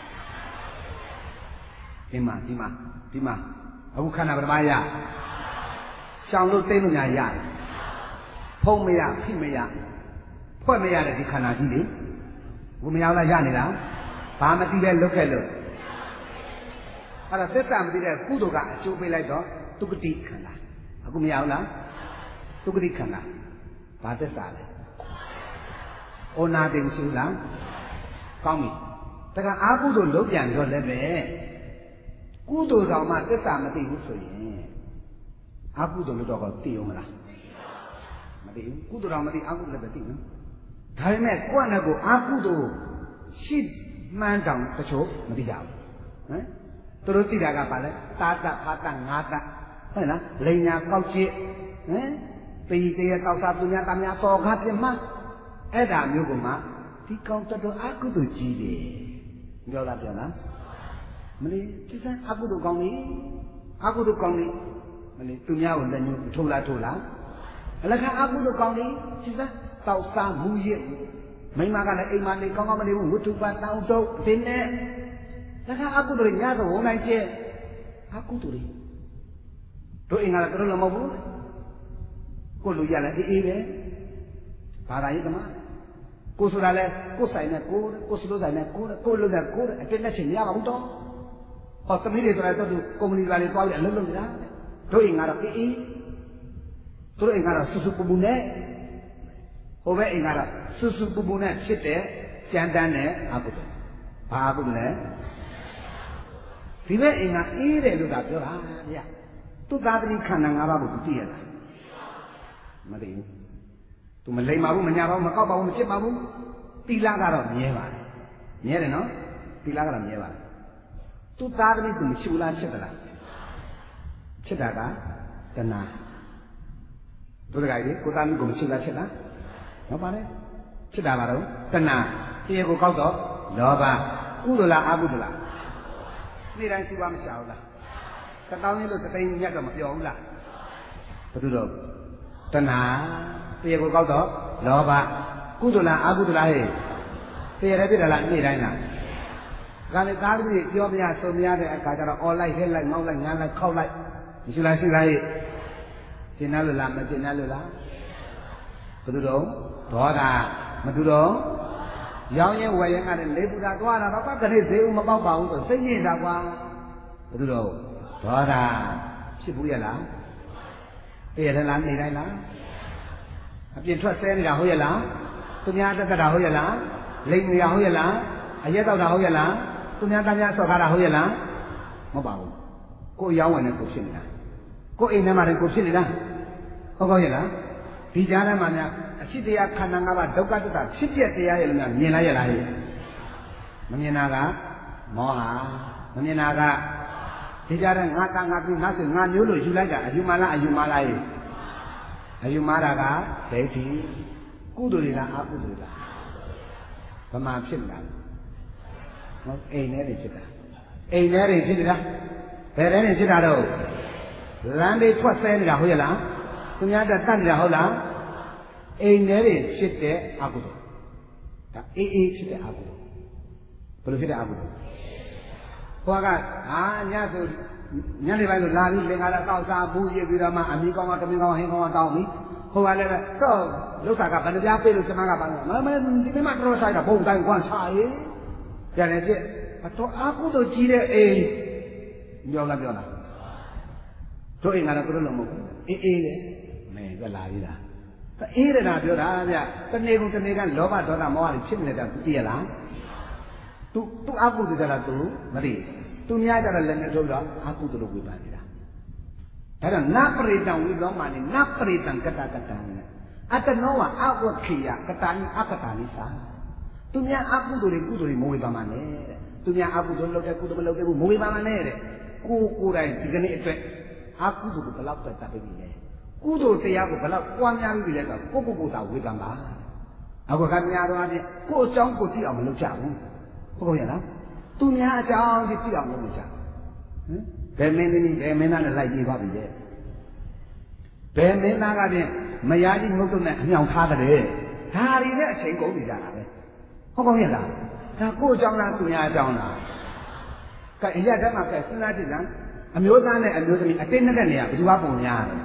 ဒီမှာဒီမှာဒီမှာအခုခန္ဓာပထမရရှောင်လို့တိတ်လို့ညာရတယ်ဖုံးမရဖိမရဖွဲ့မရတဲ့ဒီခန္ဓာကြီးလေဘုမရောက်လားရနေလားဘာမသိပဲလွတ်ခဲ့လို့အဲ့ဒါသစ္စာမသိတဲ့ကုသိုလ်ကအကျိုးပေးလိုက်တော့ဒုက္ခတိခန္ဓာအခုမရောက်လားဒုက္ခတိခန္ဓာဘာသစ္စာလဲဩနာတိမရှိဘူးလားကောင်းပြီတခါအာကုသိုလ်လုံးပြန်တော့လည်းပဲကုသိုလ်တော်မှသစ္စာမသိဘူးဆိုရင်အာကုသိုလ်လို့တော့သိအောင်မလားမသိဘူးကုသိုလ်တော်မသိအာကုသိုလ်လည်းပဲသိနော်ဒါပေမဲ့ကိုယ့်နဲ့ကိုအာကုသိုလ်ရှိမှန်းတောင်တချို့မသိကြဘူးဟမ်သူတို့သိတာကဘာလဲသာတဖာတငါးတဟုတ်လားလိန်ညာကောက်ချစ်ဟမ်ပေတရကောက်စားသူများတများတော်ကားပြမအဲ့ဒါမျိုးကမှဒီကောင်တော်တော်အာကုသိုလ်ကြီးတယ်ပြောလားပြောလားမလေးဒီစားအာကုသိုလ်ကောင်းနေအာကုသိုလ်ကောင်းနေမလေးသူများကိုလက်ညှိုးထိုးလားထိုးလားအလခအာကုသိုလ်ကောင်းနေဒီစားတောက်စားမူရစ်မိမကလည်းအိမ်မနေကောင်းကောင်းမနေဘူးဝတ္ထုပါတောင်းတုပ်တင်းနဲ့လက်ခအာကုသိုလ်ညတော့ဝန်နိုင်ကျဲအာကုသိုလ်တွေတို့အိမ်ကလည်းတို့လည်းမဟုတ်ဘူးကိုလူရလည်းအေးအေးပဲဘာသာရေးကမှကိုဆိုတာလဲကိုဆိုင်နဲ့ကိုကိုစလို့ဆိုင်နဲ့ကိုကိုလို့နဲ့ကိုအတင်းနဲ့ချင်းမရပါဘူးတော့ဟောသမီးတွေဆိုတာတော့သူကုမ္ပဏီတွေတွားပြီးအလုပ်လုပ်နေတာတို့အိမ်ကတော့အေးအေးတို့အိမ်ကတော့ဆူဆူပူပူနဲ့ဟိုဘက်အိမ်ကတော့ဆူဆူပူပူနဲ့ဖြစ်တဲ့ကြမ်းတမ်းတဲ့အာဟုတုဘာအာဟုတုလဲဒီဘက်အိမ်ကအေးတယ်လို့သာပြောတာဗျသူ့သားသမီးခန္ဓာ၅ပါးကိုသူသိရလားမသိဘူးသူမလိမ်ပါဘူးမညာပါဘူးမကောက်ပါဘူးမဖြစ်ပါဘူးတိလကတော့မြဲပါတယ်မြဲတယ်နော်တိလကတော့မြဲပါတယ်သူသားသမီးသူမရှိဘူးလားဖြစ်သလားဖြစ်တာကတဏှာတို့တကယ်ကြီးကိုသားသမီးကိုမရှိလားဖြစ်လားဟုတ်ပါတယ်ဖြစ်တာပါတော့တဏှာတရားကိုကောက်တော့လောဘကုသလားအကုသလားနေ့တိုင်းသူပါမရှာဘူးလားတတောင်းရလို့တသိန်းမြတ်တော့မပြောဘူးလားဘယ်သူတော့တဏှာတရားကိုကောက်တော့လောဘကုသလားအကုသလားဟဲ့တရားလည်းဖြစ်တယ်လားနေ့တိုင်းလားဒါလည်းသားသမီးပြောပြဆုံပြတဲ့အခါကျတော့အော်လိုက်ဟဲ့လိုက်ငေါက်လိုက်ငန်းလိုက်ခောက်လိုက်မရှိလားရှိလားဟဲ့ကျင်တယ်လို့လားမကျင်တယ်လို့လားဘယ်သူတော့ဒေါသမသူတော့ရောင်းရင်ဝယ်ရင်ကလည်းလေပူတာသွားတာတော့ကတည်းကဈေးဦးမပေါက်ပါဘူးဆိုစိတ်ညစ်တာကွာဘယ်သူတော့ဒေါသဖြစ်ဘူးရလားအေးရလားနေတိုင်းလားအပြင်ထွက်ဆဲနေတာဟုတ်ရလားသူများတက်တက်တာဟုတ်ရလားလိမ်နေတာဟုတ်ရလားအရက်တော့တာဟုတ်ရလားသူများသားများဆော့ကားတာဟုတ်ရလားမဟုတ်ပါဘူးကိုယ်ရောင်းဝင်တဲ့ကိုဖြစ်နေတာကိုယ်အိမ်ထဲမှာလည်းကိုဖြစ်နေတာဟုတ်ကောရလားဒီကြားထဲမှာများအရှိတရားခန္ဓာ၅ပါးဒုက္ခတ္တဖြစ်ပြတရားရဲ့လို့များမြင်လိုက်ရလားဟဲ့မမြင်တာကမောဟမမြင်တာကဒီကြားထဲငါကငါပြီးငါဆိုငါမျိုးလို့ယူလိုက်တာအယူမလားအယူမလားဟဲ့အယူမာတာကဒိဋ္ဌိကုသိုလ်တွေလားအကုသိုလ်လားဗမာဖြစ်နေတာနော်အိမ်ထဲတွေဖြစ်တာအိမ်ထဲတွေဖြစ်နေတာဘယ်ထဲတွေဖြစ်တာတော့လမ်းတွေထွက်ဆဲနေတာဟုတ်ရဲ့လားသူများတက်တတ်နေတာဟုတ်လားအိမ်ထဲတွေဖြစ်တဲ့အကုသိုလ်ဒါအေးအေးဖြစ်တဲ့အကုသိုလ်ဘယ်လိုဖြစ်တဲ့အကုသိုလ်ဟိုကဟာညဆိုညနေပိုင်းလို့လာပြီးလင်္ကာလာတောက်စားဘူးရပြီးတော့မှအမီကောင်းကတမင်ကောင်းဟင်းကောင်းတောင်းပြီဟိုကလည်းတော့လုတ်တာကဘယ်နှပြားပေးလို့ကျမကပါလို့မမဒီမိမတော်ဆိုင်တာဘုံတိုင်းကွမ်းချရေးပြန်လေပြည့်အတော်အာကုသို့ကြီးတဲ့အိမ်ပြောလားပြောလားတို့အိမ်ကတော့တို့လုံးမဟုတ်ဘူးအေးအေးလေမဲပြလာပြီလားအေးတယ်တာပြောတာဗျတနေ့ကုန်တနေ့ကလောဘဒေါသမောဟတွေဖြစ်နေတာသူသိရလားသူသူအာကုသို့ကြတာသူမသိသူများကြတော့လည်းနဲ့ထုတ်တော့အာကုသို့လို့ဝေဖန်နေတာဒါကြောင့်နပရိတံဝိသောမာနိနပရိတံကတကတံနဲ့အတနောဝအဝခိယကတာနိအကတာနိသာသူများအာကုသို့တွေကုသိုလ်တွေမဝေဖန်ပါနဲ့တဲ့သူများအာကုသို့လုပ်တဲ့ကုသိုလ်မလုပ်တဲ့ဘူးမဝေဖန်ပါနဲ့တဲ့ကိုကိုယ်တိုင်ဒီကနေ့အတွက်အာကုသို့ကိုဘယ်လောက်ပဲတတ်ပြီလဲကုသိုလ်တရားကိုဘယ်လောက်ပွားများပြီးလဲဆိုတော့ကိုကိုကိုသာဝေကံပါအခုကများတော့အပြင်ကိုအကြောင်းကိုသိအောင်မလုပ်ကြဘူးဟုတ်ကဲ့လားသူများအကြောင်းသိအောင်လုပ်ကြဟမ်ဘယ်မင်းသမီးဘယ်မင်းသားနဲ့လိုက်ပြေးသွားပြီလေဘယ်မင်းသားကပြင်မယားကြီးငုတ်တုတ်နဲ့အမြောင်ထားတဲ့ဒါရီနဲ့အချိန်ကုန်နေကြတာပဲဟုတ်ကဲ့လားဒါကိုအကြောင်းလားသူများအကြောင်းလားကဲအရက်တည်းမှာကဲစဉ်းစားကြည့်စမ်းအမျိုးသားနဲ့အမျိုးသမီးအတင်းနဲ့တဲ့နေရာဘယ်သူကပုံများလဲ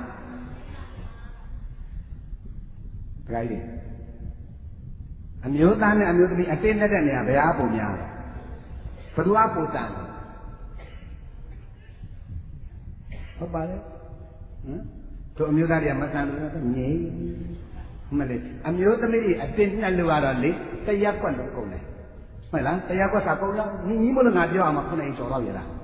ဒကာကြီးအမျိုးသားနဲ့အမျိုးသမီးအတင်းနဲ့တဲ့နေရာဘယ်အားပုံများလဲဘယ်သူကပုံတန်ဟုတ်ပါလေဟမ်တို့အမျိုးသားတွေကမဆန်လို့ငြိမ်မလေးအမျိုးသမီးတွေအတင်းနဲ့လို့ကတော့လေတရက်ကွက်လို့ကုန်တယ်ဟုတ်လားတရားကွက်စာကုန်လားညီညီမလို့ငါပြောအောင်မခုနေကျော်တော့ရလား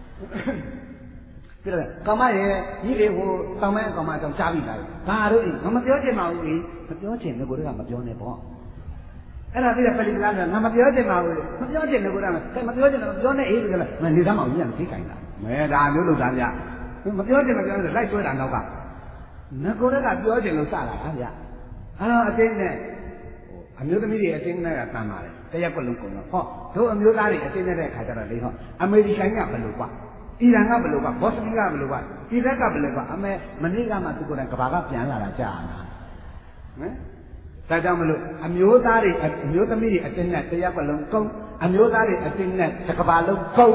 ပြတယ်ကမရဲ့ညီလေးဟိုတောင်မဲကောင်မအကြောင်းကြားပြီးလာဘာတို့ငါမပြောချင်ပါဘူးလေမပြောချင်လည်းကိုတို့ကမပြောနဲ့ပေါ့အဲ့ဒါပြီးတော့ပလီကလားငါမပြောချင်ပါဘူးမပြောချင်လည်းကိုတို့ကမပြောချင်တော့ပြောနေအေးကြလားမနေသားမအောင်ကြီးကသိခိုင်းတာမဲဒါမျိုးလို့သားဗျမပြောချင်မပြောနဲ့လိုက်တွဲတာတော့ကငါကိုတို့ကပြောချင်လို့စလာတာဗျအဲ့တော့အတင်းနဲ့အမျိုးသမီးတွေအတင်းနဲ့ကတန်ပါတယ်တရက်ကွက်လုံးကုန်တော့ဟောတို့အမျိုးသားတွေအတင်းနဲ့တဲ့ခါကျတော့လေဟောအမေရိကန်ကဘယ်လိုကွာအီရန်ကဘယ်လိုကွာဘော့စနီကဘယ်လိုကွာအီရတ်ကဘယ်လိုကွာအမေမနေ့ကမှသူကိုယ်တိုင်ကဘာကပြန်လာတာကြာတာဟမ်ဒါကြောင့်မလို့အမျိုးသားတွေအမျိုးသမီးတွေအတင်းနဲ့တရက်ကွက်လုံးကုန်အမျိုးသားတွေအတင်းနဲ့တစ်ကဘာလုံးကုန်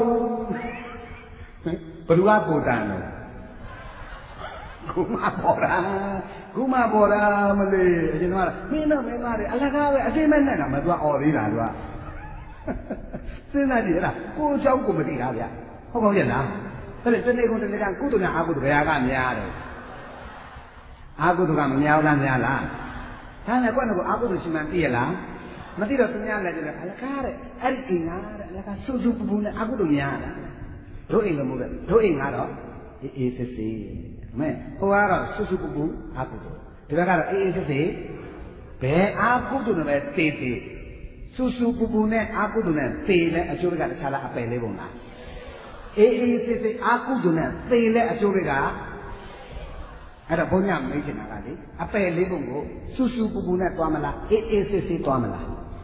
ဘယ်သူကပူတန်လဲကုမပေါ်တာကုမပေါ်တာမလေးအရင်ကမင်းတော့မင်းသားတွေအလကားပဲအသိမဲ့နဲ့တော့မသူကអော်သေးတာသူကစဉ်းစားကြည့်လားကိုเจ้าကိုမသိတာဗျဟုတ်ကောင်းရဲ့လားအဲ့ဒါတနေ့ကုန်တနေ့ကကုသနာအာကုသဘယ်ဟာကများတယ်အာကုသကမများဘူးလားများလားဒါနဲ့ကွက်ကအာကုသရှိမှသိရလားမသိတော့သူများလည်းကြတယ်အလကားတဲ့အဲ့ဒီအိမ်သားတဲ့အလကားစူးစူးပူပူနဲ့အာကုသများတာတို့အိမ်ကမဟုတ်တဲ့တို့အိမ်ကတော့အေးအေးစစ်စစ်မဲဟိုကတော့စွတ်စွတ်ပူပူအာကုသို့ဒီဘက်ကတော့အေးအေးစစ်စစ်ဘယ်အာကုသို့နဲ့ပဲတေးတေးစွတ်စွတ်ပူပူနဲ့အာကုသို့နဲ့တေးလဲအကျိုးတွေကတခြားလားအပယ်လေးပုံလားအေးအေးစစ်စစ်အာကုသို့နဲ့တေးလဲအကျိုးတွေကအဲ့တော့ဘုန်းကြီးမေးချင်တာကလေအပယ်လေးပုံကိုစွတ်စွတ်ပူပူနဲ့သွားမလားအေးအေးစစ်စစ်သွားမလား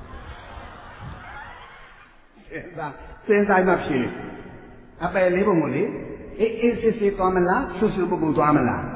စဉ်းစားစဉ်းစားမှဖြေအပယ်လေးပုံကိုလေအေးအေးစစ်စစ်သွားမလားဆူဆူပူပူသွားမလား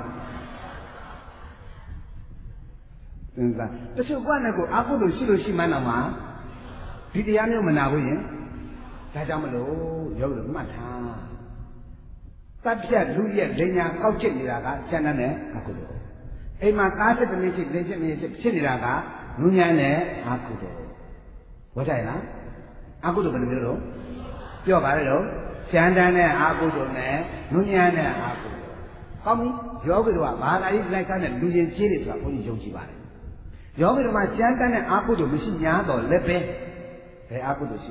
စဉ်းစားတချို့ကလည်းကိုအာကုသို့ရှိလို့ရှိမှန်းတော့မှဒီတရားမျိုးမနာဘူးရင်ဒါကြောင့်မလို့ရုပ်လို့မှတ်ထားတပ်ဖြတ်လူရဲ့ဒိညာကောက်ချစ်နေတာကကျန်တဲ့အာကုသို့အိမ်မှာကားစစ်တမင်းဖြစ်နေဖြစ်နေဖြစ်နေတာကနူးညံ့တဲ့အာကုသို့ဝတ်တယ်လားအာကုသို့ဘယ်လိုမျိုးတော့ပြောပါလေတော့ကျန်တန်းတဲ့အာကုသို့နဲ့နုညံ့တဲ့အာကုသို့ကောင်းပြီယောဂီတို့ကဘာသာရေးလိုက်စားတဲ့လူချင်းကြီးတွေဆိုတာဘုန်းကြီးယုံကြည်ပါတယ်ယောဂီတို့မှာကျန်တန်းတဲ့အာကုသို့မရှိညာတော့လည်းပဲဘယ်အာကုသို့ရှိ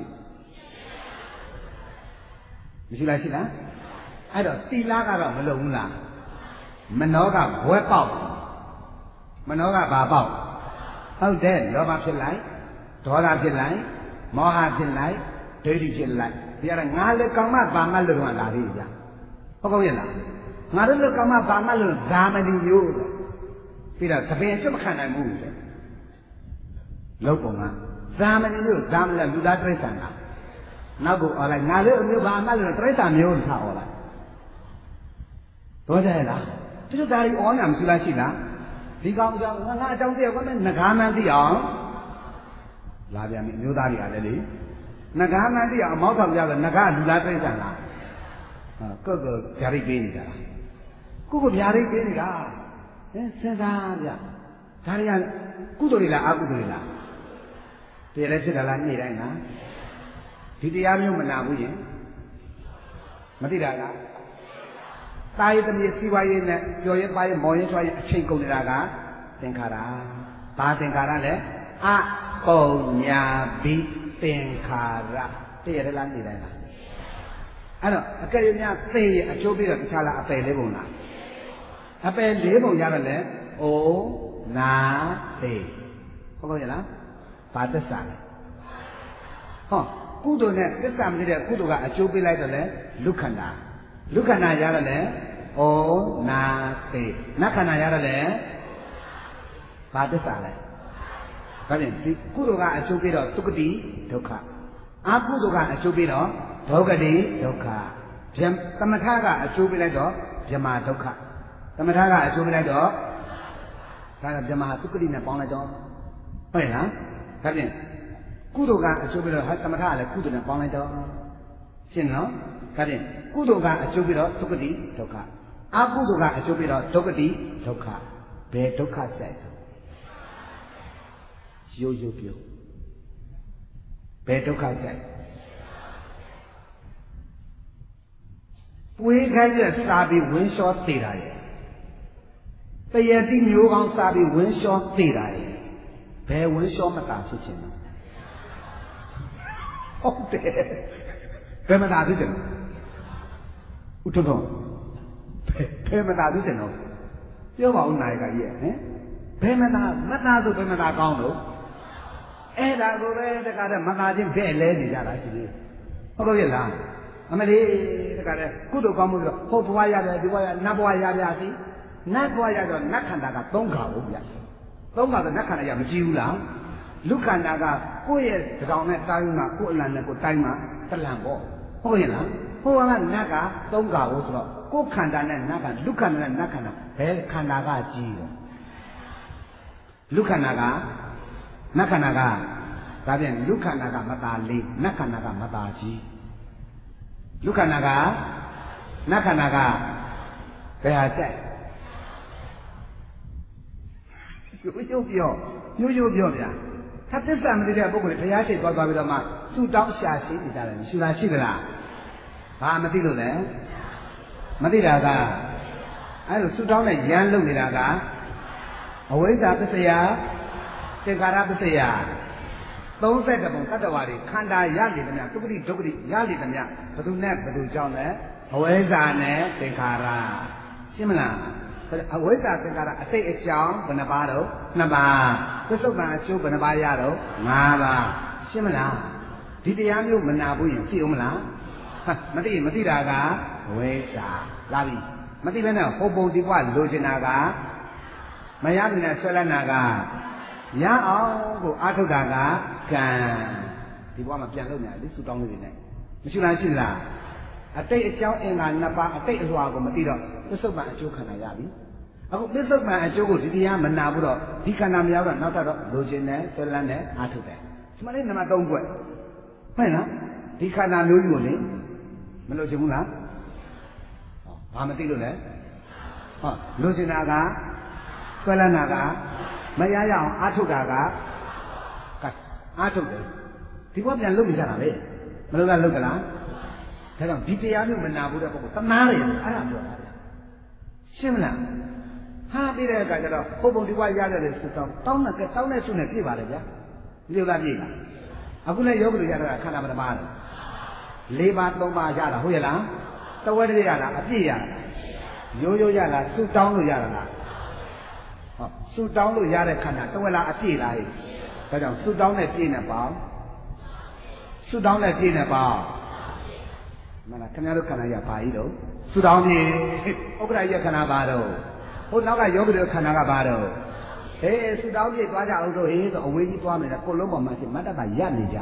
မရှိလားရှိလားအဲ့တော့သီလကတော့မလုံဘူးလားမနောကဘွဲပေါက်မနောကဘာပေါက်ဟုတ်တယ်လောဘဖြစ်လိုက်ဒေါသဖြစ်လိုက်မောဟဖြစ်လိုက်ဒိဋ္ဌိဖြစ်လိုက်ဒီကငါလည်းကာမဘာမလို့တော့လာပြီဗျဟုတ်ကောင်းရဲ့လားငါတို့လည်းကာမဘာမလို့ဇာမဏိမျိုးပြီးတော့သပင်စွတ်မခံနိုင်ဘူးလေလောက်ပုံကဇာမဏိမျိုးဇာမလည်းလူသားတိရစ္ဆာန်လားနောက်ကိုអော်လိုက်ငါလည်းအမျိုးဘာမလို့တိရစ္ဆာန်မျိုးထားអော်လိုက်တော့ကြရဲ့လားသူတို့ဒါတွေអော်ညာမရှိလားရှိလားဒီကောင်အကြောင်းငါအကြောင်းသိရကွာနဲ့ငကားမှန်းသိအောင်လာပြန်ပြီအမျိုးသားတွေကလည်းလေနဂါမှန်တိအောင်အမောက်ထောင်ကြတော့နဂါလူလားတိရစ္ဆာန်လားဟာကိုယ့်ကိုဗျာဒိတ်ပေးနေတာကိုယ့်ကိုဗျာဒိတ်ပေးနေတာဟင်စဉ်းစားဗျဒါတွေကကုသိုလ်တွေလားအကုသိုလ်တွေလားတရားလည်းဖြစ်တာလားနေ့တိုင်းလားဒီတရားမျိုးမနာဘူးယင်မသိတာလားတာယတမီစီဝါရေးနဲ့ကြော်ရဲပါရဲမော်ရဲချွားရဲအချိန်ကုန်နေတာကသင်္ခါရဘာသင်္ခါရလဲအပုံညာဘိသင်္ခါရတည့်ရလားနေတိုင်းလားအဲ့တော့အကယ်၍များသိရအကျိုးပြီးတော့တခြားလားအပယ်လေးပုံလားအပယ်လေးပုံရတော့လေအိုနာသိဟုတ်ကဲ့လားဘာသစ္စာလဲဟောကုသိုလ်နဲ့သစ္စာမသိတဲ့ကုသိုလ်ကအကျိုးပေးလိုက်တော့လေလူခန္ဓာလူခန္ဓာရတော့လေဩဩနာသေနတ်ခန္ဓာရတော့လေဘာသစ္စာလဲဒါဖြင့်ဒီကုသိုလ်ကအကျိုးပေးတော့ဒုက္ခတိဒုက္ခအကုသိုလ်ကအကျိုးပေးတော့ဒုက္ခတိဒုက္ခဗျံသမထကအကျိုးပေးလိုက်တော့ဗြဟ္မာဒုက္ခသမထကအကျိုးပေးလိုက်တော့ဒါကဗြဟ္မာဒုက္ခတိနဲ့ပေါင်းလိုက်တော့ဟုတ်ရဲ့လားဒါဖြင့်ကုသိုလ်ကအကျိုးပေးတော့သမထကလည်းကုသိုလ်နဲ့ပေါင်းလိုက်တော့ရှင်းနော်ဒါဖြင့်ကုသိုလ်ကအကျိုးပေးတော့ဒုက္ခတိဒုက္ခအကုသိုလ်ကအကျိုးပေးတော့ဒုက္ခတိဒုက္ခဘယ်ဒုက္ခကြိုက်ရိုးရိုးပြောဘယ်ဒုက္ခကြိုက်ပွေးခိုင်းတဲ့စာပြီးဝင်းလျှောသေးတာရဲ့တရတိမျိုးကောင်းစာပြီးဝင်းလျှောသေးတာရဲ့ဘယ်ဝင်းလျှောမတာဖြစ်ချင်လဲဟုတ်တယ်ဘယ်မတာဖြစ်ချင်လဲဥထုံထုံဘယ်မတာဖြစ်ချင်တော့ပြောပါဦးနာယကကြီးရဲ့ဟင်ဘယ်မတာမတာဆိုဘယ်မတာကောင်းလို့အဲ့ဒါကိုပဲတခါတည်းမတာချင်းဘဲ့လဲနေကြတာရှိသေးဟုတ်လို့ရဲ့လားအမလေးတခါတည်းကုသိုလ်ကောင်းမှုဆိုတော့ဟောဘဝရတယ်ဒီဘဝရနတ်ဘဝရပြစီနတ်ဘဝရတော့နတ်ခန္ဓာကသုံးခါဟုတ်ဗျာသုံးခါဆိုနတ်ခန္ဓာရမကြည့်ဘူးလားလူခန္ဓာကကိုယ့်ရဲ့တောင်နဲ့တိုင်းမှာကိုယ့်အလံနဲ့ကိုယ်တိုင်းမှာတလံပေါ့ဟုတ်ရဲ့လားဟိုကနတ်ကသုံးခါဟုတ်ဆိုတော့ကိုယ်ခန္ဓာနဲ့နတ်ကလူခန္ဓာနဲ့နတ်ခန္ဓာဘယ်ခန္ဓာကကြီးရောလူခန္ဓာကနတ်ခန္ဓာကဒါပြန်လူခန္ဓာကမตาလေးနတ်ခန္ဓာကမตาကြီးလူခန္ဓာကနတ်ခန္ဓာကဘယ်ဟာကြိုက်ရိုးရိုးပြောရိုးရိုးပြောဗျာถ้าသစ္စာမသိတဲ့ပုဂ္ဂိုလ်တွေဘုရားရှိခိုးသွားပြီးတော့မှသူ့တောင်းရှာရှိနေကြတယ်မရှိလားရှိသလားဘာမသိလို့လဲမသိတာကအဲ့လိုသူ့တောင်းနဲ့ရမ်းလုံနေတာကအဝိဇ္ဇာပစ္စယသင်္ခါရပစ္စယသုံးဆက်တပုံတတ္တဝါတွေခန္ဓာရနေသမျှဒုက္ခတိဒုက္ခတိရနေသမျှဘသူနဲ့ဘသူကြောင့်လဲအဝိဇ္ဇာနဲ့သင်္ခါရရှင်းမလားအဝိဇ္ဇာသင်္ခါရအတိတ်အကြောင်းဘယ်နှပါတော့နှစ်ပါးသစ္စုပ္ပန်အကျိုးဘယ်နှပါးရတော့ငါးပါးရှင်းမလားဒီတရားမျိုးမနာဘူးရင်သိအောင်မလားမသိရင်မသိတာကဝိဇ္ဇာလာပြီမသိဘဲနဲ့ဟိုပုံဒီဘဝလိုချင်တာကမရဘူးနဲ့ဆွဲလန်းတာကရအောင်ကိုအားထုတ်တာကကံဒီဘဝမှာပြန်လို့များလေစူတောင်းလေးတွေနဲ့မရှိလားရှိလားအတိတ်အကြောင်းအင်္ဂါနှစ်ပါးအတိတ်အလွှာကိုမသိတော့သစ္စုပ္ပန်အကျိုးခန္ဓာရပြီအခုသစ္စုပ္ပန်အကျိုးကိုဒီတရားမနာဘူးတော့ဒီခန္ဓာမရောက်တော့နောက်တော့လိုချင်တယ်ဆွဲလန်းတယ်အားထုတ်တယ်ဒီမှာလေးနံပါတ်သုံးခွက်မှန်လားဒီခန္ဓာမျိုးကြီးကိုလေမလိုချင်ဘူးလားဟောဘာမသိလို့လဲဟောလိုချင်တာကဆွဲလန်းတာကမရရအောင်အားထုတ်တာကကဲအားထုတ်တယ်ဒီဘဝပြန်လုပ်နေကြတာပဲမလုပ်လားလုပ်ကြလားဒါကြောင့်ဒီတရားမျိုးမနာဘူးတဲ့ပုဂ္ဂိုလ်တနာတယ်အဲ့ဒါပြောတာရှင်းမလားဟာပြီးတဲ့အခါကျတော့ပုပ္ပုံဒီဘဝရတယ်လေစုတောင်းတောင်းတဲ့တောင်းတဲ့စုနဲ့ပြည့်ပါလေဗျာပြည့်လားပြည့်လားအခုလည်းယောဂလူရတာခန္ဓာမတပါးတယ်လေးပါးသုံးပါးရတာဟုတ်ရဲ့လားတဝဲတည်းရလားအပြည့်ရလားရိုးရိုးရလားစုတောင်းလို့ရတာလားဟောစုတောင်းလို့ရတဲ့ခန္ဓာတဝက်လားအပြည့်လားဟဲ့ဒါကြောင့်စုတောင်းနဲ့ပြည့်နေပါစုတောင်းနဲ့ပြည့်နေပါမလားခင်ဗျားတို့ခန္ဓာရပါကြီးတော့စုတောင်းပြည့်ဥက္ကရာရခန္ဓာပါတော့ဟိုနောက်ကယောဂတွေခန္ဓာကပါတော့ဟေးစုတောင်းပြည့်သွားကြအောင်တို့ဟေးဆိုအဝေးကြီးသွားမယ်ကိုလုံးပေါ်မှာရှိမတ္တကရနေကြ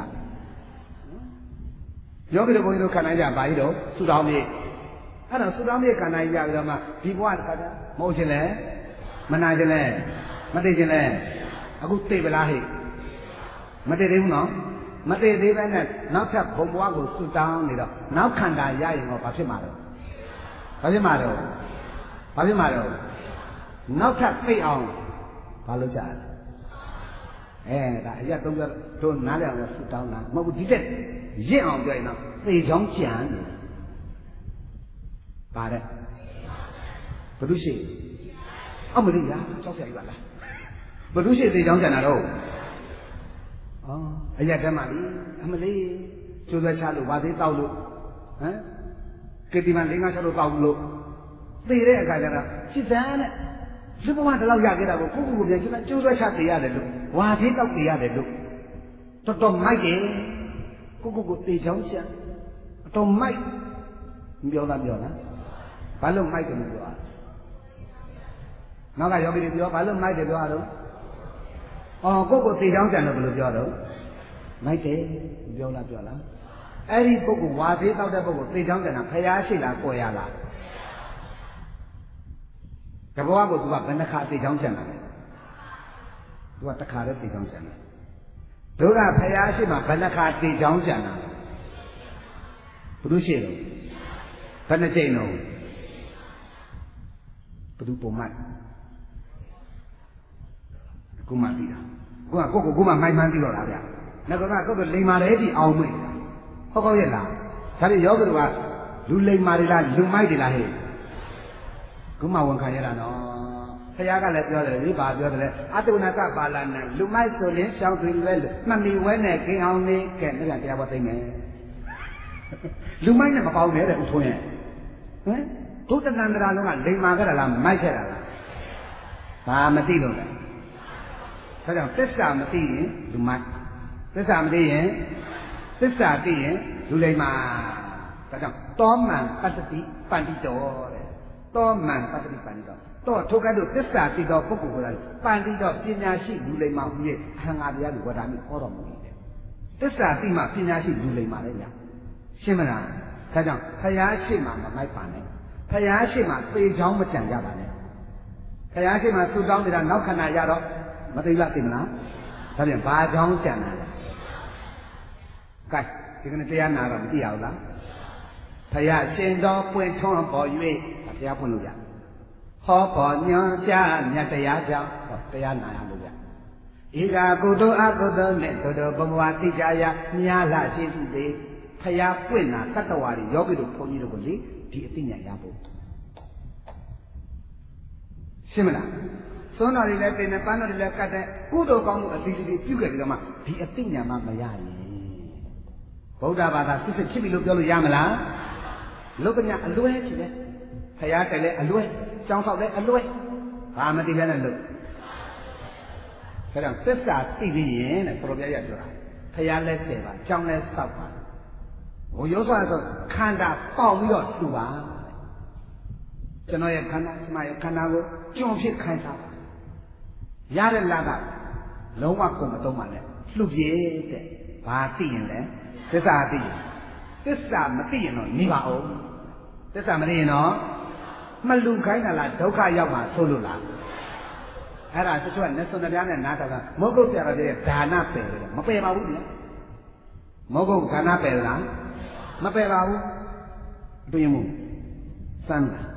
ယောဂတွေဘုန်းကြီးတို့ခန္ဓာရပါကြီးတော့စုတောင်းပြည့်အဲ့တော့စုတောင်းပြည့်ခန္ဓာရပြီးတော့မှဒီဘဝတစ်ခါတည်းမဟုတ်ချင်းလဲမနာခြင်းလဲမသိခြင်းလဲအခုသိပလားဟိမသိသေးဘူးနော်မသိသေးပဲနဲ့နောက်ထပ်ဘုံဘဝကိုစွတောင်းနေတော့နောက်ခန္ဓာရရင်တော့ဘာဖြစ်မှာလဲဘာဖြစ်မှာလဲဘာဖြစ်မှာလဲနောက်ထပ်သိအောင်ဘာလုပ်ကြလဲအဲဒါအရက်သုံးပြတို့နားလည်အောင်စွတောင်းတာမဟုတ်ဘူးဒီတက်ရင့်အောင်ပြောရင်တော့သိချောင်းကြံပါတဲ့ဘုသူရှိအမလေးရာကြောက်ဆရာကြီးပါလားဘုသူရှိသေးချောင်းကြံတာတော့အော်အရက်တည်းမှလေအမလေးကျိုးသွဲချလို့ဝါသေးတောက်လို့ဟမ်ကေတီမန်၄၅၆လို့တောက်လို့သေတဲ့အခါကျတော့စိတ်တန်းနဲ့လူဘဝတလောက်ရခဲ့တာကိုကိုကိုကိုပြန်ကျိုးသွဲချသေရတယ်လို့ဝါသေးတောက်သေရတယ်လို့တော်တော်မိုက်တယ်ကိုကိုကိုသေချောင်းကြံတော်မိုက်ပြောတာပြောလားဟဘာလို့မိုက်တယ်လို့ပြောရနောက်ကယောဂီတွေပြောဘာလို့မိုက်တယ်ပြောရတော့အော်ကိုယ့်ကိုသိချောင်းကြံလို့ဘယ်လိုပြောတော့မိုက်တယ်ပြောလားပြောလားအဲ့ဒီပုဂ္ဂိုလ်ဝါသေးတောက်တဲ့ပုဂ္ဂိုလ်သိချောင်းကြံတာဖျားရှိလားကိုယ်ရလားတဘောကသူကဘယ်နှခါသိချောင်းကြံတာလဲသူကတစ်ခါတည်းသိချောင်းကြံတယ်တို့ကဖျားရှိမှဘယ်နှခါသိချောင်းကြံတာဘုသူရှိလို့ဘယ်နှကြိမ်တော့ဘသူပုံမှန်ကိုမှသိတာကိုကကိုကိုကိုမှမိုင်းမှန်းသိတော့တာဗျငါကကိုကလိမ္မာတဲ့ဒီအောင်မေ့ဟုတ်ကောရဲ့လားဒါပြင်ယောဂတို့ကလူလိမ္မာတွေလားလူမိုက်တွေလားဟဲ့ကိုမှဝန်ခံရတာနော်ဖခင်ကလည်းပြောတယ်လေဘာပြောတယ်လဲအတုနာကပါဠနာလူမိုက်ဆိုရင်ရှောင်းသွေးလွဲလို့မှတ်မိဝဲနဲ့ခင်အောင်နေကဲအဲ့ဒါတရားပေါ်သိမယ်လူမိုက်နဲ့မပေါင်းနဲ့တဲ့ဥထုံးရဲ့ဟမ်ဒုတဏန္တရာလုံးကလိမ္မာကြတာလားမိုက်ခဲ့တာလားဘာမသိလို့လဲဒါကြောင့်သစ္စာမသိရင်လူမိုက်သစ္စာမသိရင်သစ္စာသိရင်လူလိမ္မာဒါကြောင့်တောမန်ပတ္တိပန္တိတောတဲ့တောမန်ပတ္တိပန္တိတောတော့ထိုကဲ့သို့သစ္စာသိသောပုဂ္ဂိုလ်ကိုယ်တိုင်ပန္တိတောပညာရှိလူလိမ္မာဟူ၍အဟံငါတရားကိုဝါဒမိဟောတော်မူ၏တဲ့သစ္စာသိမှပညာရှိလူလိမ္မာလေညာရှင်းမလားဒါကြောင့်ဖျားရှိမှမမိုက်ပါနဲ့ဖျားရှိမှသေချောင်းမကြံကြပါနဲ့ဖျားရှိမှသုတောင်းနေတာနောက်ခဏရတော့မသိလားသိမလားဒါပြန်ဘာချောင်းကြံတာလဲကဲဒီကနေ့တရားနာတော့မသိရဘူးလားဖျားရှင်တော်ပွင့်ထွန်းပေါ်၍ဖျားပွင့်လို့ရဟောပေါ်ညွန်ကြမြတ်တရားကြောင့်တရားနာရလို့ရဧကကုသိုလ်အကုသိုလ်နဲ့တို့တို့ဘဝတိကြရာများလာခြင်းဖြစ်သေးဖျားပွင့်တာတတ္တဝါတွေယောဂီတို့ဘုန်းကြီးတို့ကိုလေဒီအသိဉာဏ်ရဖို့ရှင်းမလားသွန်းတော်တွေလည်းတင်တယ်ပန်းတော်တွေလည်းကတ်တယ်ကုသိုလ်ကောင်းမှုအသီးသီးပြုခဲ့ပြီးတော့မှဒီအသိဉာဏ်မှမရရင်ဗုဒ္ဓဘာသာစစ်စစ်ဖြစ်ပြီလို့ပြောလို့ရမလားလောကညာအလွဲချင်တယ်ဖျားတယ်လည်းအလွဲကြောင်းဆောက်လည်းအလွဲဘာမသိဘဲနဲ့လို့ဒါကြောင့်သစ္စာသိပြီးရင်တဲ့ဆိုတော်ပြရပြောတာဖျားလည်းတယ်ပါကြောင်းလည်းဆောက်ပါဟိုရောဆိုဆိုခန္ဓာပေါက်ပြီးတော့တူပါကျွန်တော်ရဲ့ခန္ဓာကျမရဲ့ခန္ဓာကိုကြုံဖြစ်ခိုင်းတာရတဲ့လကလုံးဝကုန်မသုံးပါနဲ့လှုပ်ပြည့်တဲ့ဘာသိရင်လဲသစ္စာသိရင်သစ္စာမသိရင်တော့နေပါအောင်သစ္စာမသိရင်တော့မလူခိုင်းတာလားဒုက္ခရောက်မှာဆိုလို့လားအဲ့ဒါတချို့ကလက်စွန်တရားနဲ့နားတော့ကမောဂုတ်ဆရာတော်ရဲ့ဒါနပယ်တယ်မပယ်ပါဘူးလေမောဂုတ်ဒါနပယ်လားမပယ်ပါဘူးအတွင်းမှုစမ်းတာ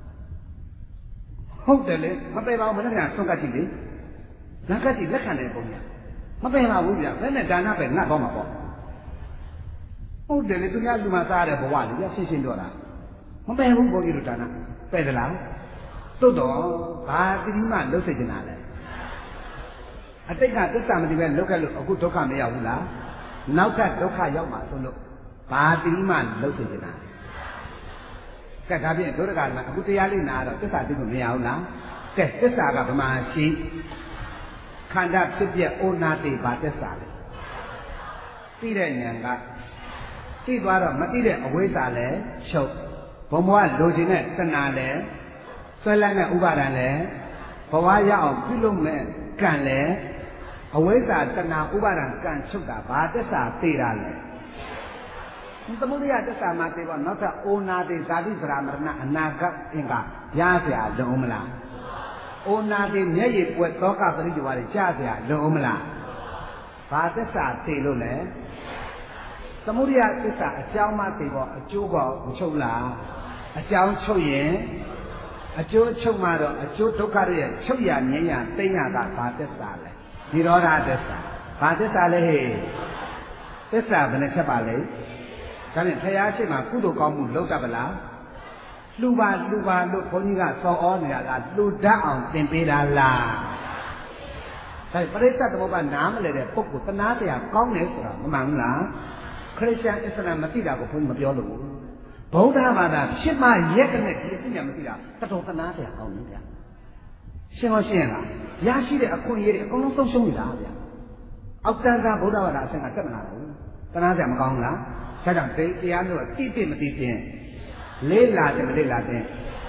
ဟုတ်တယ်လေမပယ်ပါဘူးမနေ့ကဆွန့်ကတ်ကြည့်လေလက်ကတ်ကြည့်လက်ခံတဲ့ပုံညာမပယ်ပါဘူးဗျဘယ်နဲ့ဒါနပယ်ငတ်တော့မှာပေါ့ဟုတ်တယ်လေသူများလူမှာစားရတဲ့ဘဝလေရှင်းရှင်းပြောတာမပယ်ဘူးဘုန်းကြီးတို့ဒါနပယ်သလားသို့တော့ဘာတိတိမှလှုပ်စိတ်နေတာလဲအတိတ်ကသစ္စာမသိပဲလှုပ်ခဲ့လို့အခုဒုက္ခမရောက်ဘူးလားနောက်ထပ်ဒုက္ခရောက်မှာဆိုလို့ဘာတိတိမှလှုပ်စိတ်နေတာကဲဒါဖြင့်ဒုရကလည်းအခုတရားလေးနာတော့သစ္စာသိလို့မရဘူးလားကဲသစ္စာကဗမာရှိခန္ဓာဖြစ်ပြအိုနာတိဘာသစ္စာလဲသိတဲ့ဉာဏ်ကသိသွားတော့မသိတဲ့အဝိဇ္ဇာလည်းချုပ်ဘုံဘဝလိုချင်တဲ့တဏှာလည်းဆွဲလန်းတဲ့ဥပါဒံလည်းဘဝရအောင်ပြုလုပ်မဲ့ကံလည်းအဝိဇ္ဇာတဏှာဥပါဒံကံချုပ်တာဘာသစ္စာသိတာလဲသမုဒိယသစ္စာမှာသိတော့နောက်ထပ်အိုနာတိဇာတိစရာမရဏအနာဂတ်အင်္ဂါရเสียလုံးမလားအိုနာတိမျက်ရည်ပွက်သောကပရိစ္ဆေဝါတွေကြားเสียလုံးမလားဘာသစ္စာသိလို့လဲသမုဒိယသစ္စာအကြောင်းမှသိဖို့အကျိုးပေါ်မချုပ်လားအကြောင်းချုပ်ရင်အကျိုးချုပ်မှတော့အကျိုးဒုက္ခတွေရဲ့ချုပ်ရငြိမ်းရသိညာကဘာသစ္စာလဲនិရောဓသစ္စာဘာသစ္စာလဲဟဲ့သစ္စာဘယ်နှချက်ပါလဲဒါနဲ့ဖရာရှိမှကုသိုလ်ကောင်းမှုလုပ်တတ်ပလားလှူပါလှူပါလို့ဘုန်းကြီးကဆော်ဩနေတာလားလှူတတ်အောင်သင်ပေးတာလားဒါပရိသတ်သမုပ္ပါနားမလဲတဲ့ပုဂ္ဂိုလ်တနာတရားကောင်းတယ်ဆိုတာမမှန်ဘူးလားခရစ်ယာန်အစ္စလာမ်မသိတာကိုဘုန်းကြီးမပြောလို့ဗုဒ္ဓဘာသာဖြစ်မှရက်တဲ့ဒီအသိဉာဏ်မသိတာတတော်တနာတရားကောင်းတယ်ဗျာရှင်းလို့ရှင်းလားရရှိတဲ့အခွင့်အရေးတွေအကုန်လုံးဆုံးရှုံးနေတာဗျာအောက်တန်းသားဗုဒ္ဓဘာသာအဆင့်ကတက်မလာဘူးတနာတရားမကောင်းဘူးလားဒါကြောင့်ဒီတရားမျိုးတိတိမသိခြင်းလေးလာတယ်မလေးလာတဲ့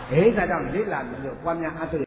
အေးဒါကြောင့်လေးလာပြီးတော့ပွားများအားထုတ်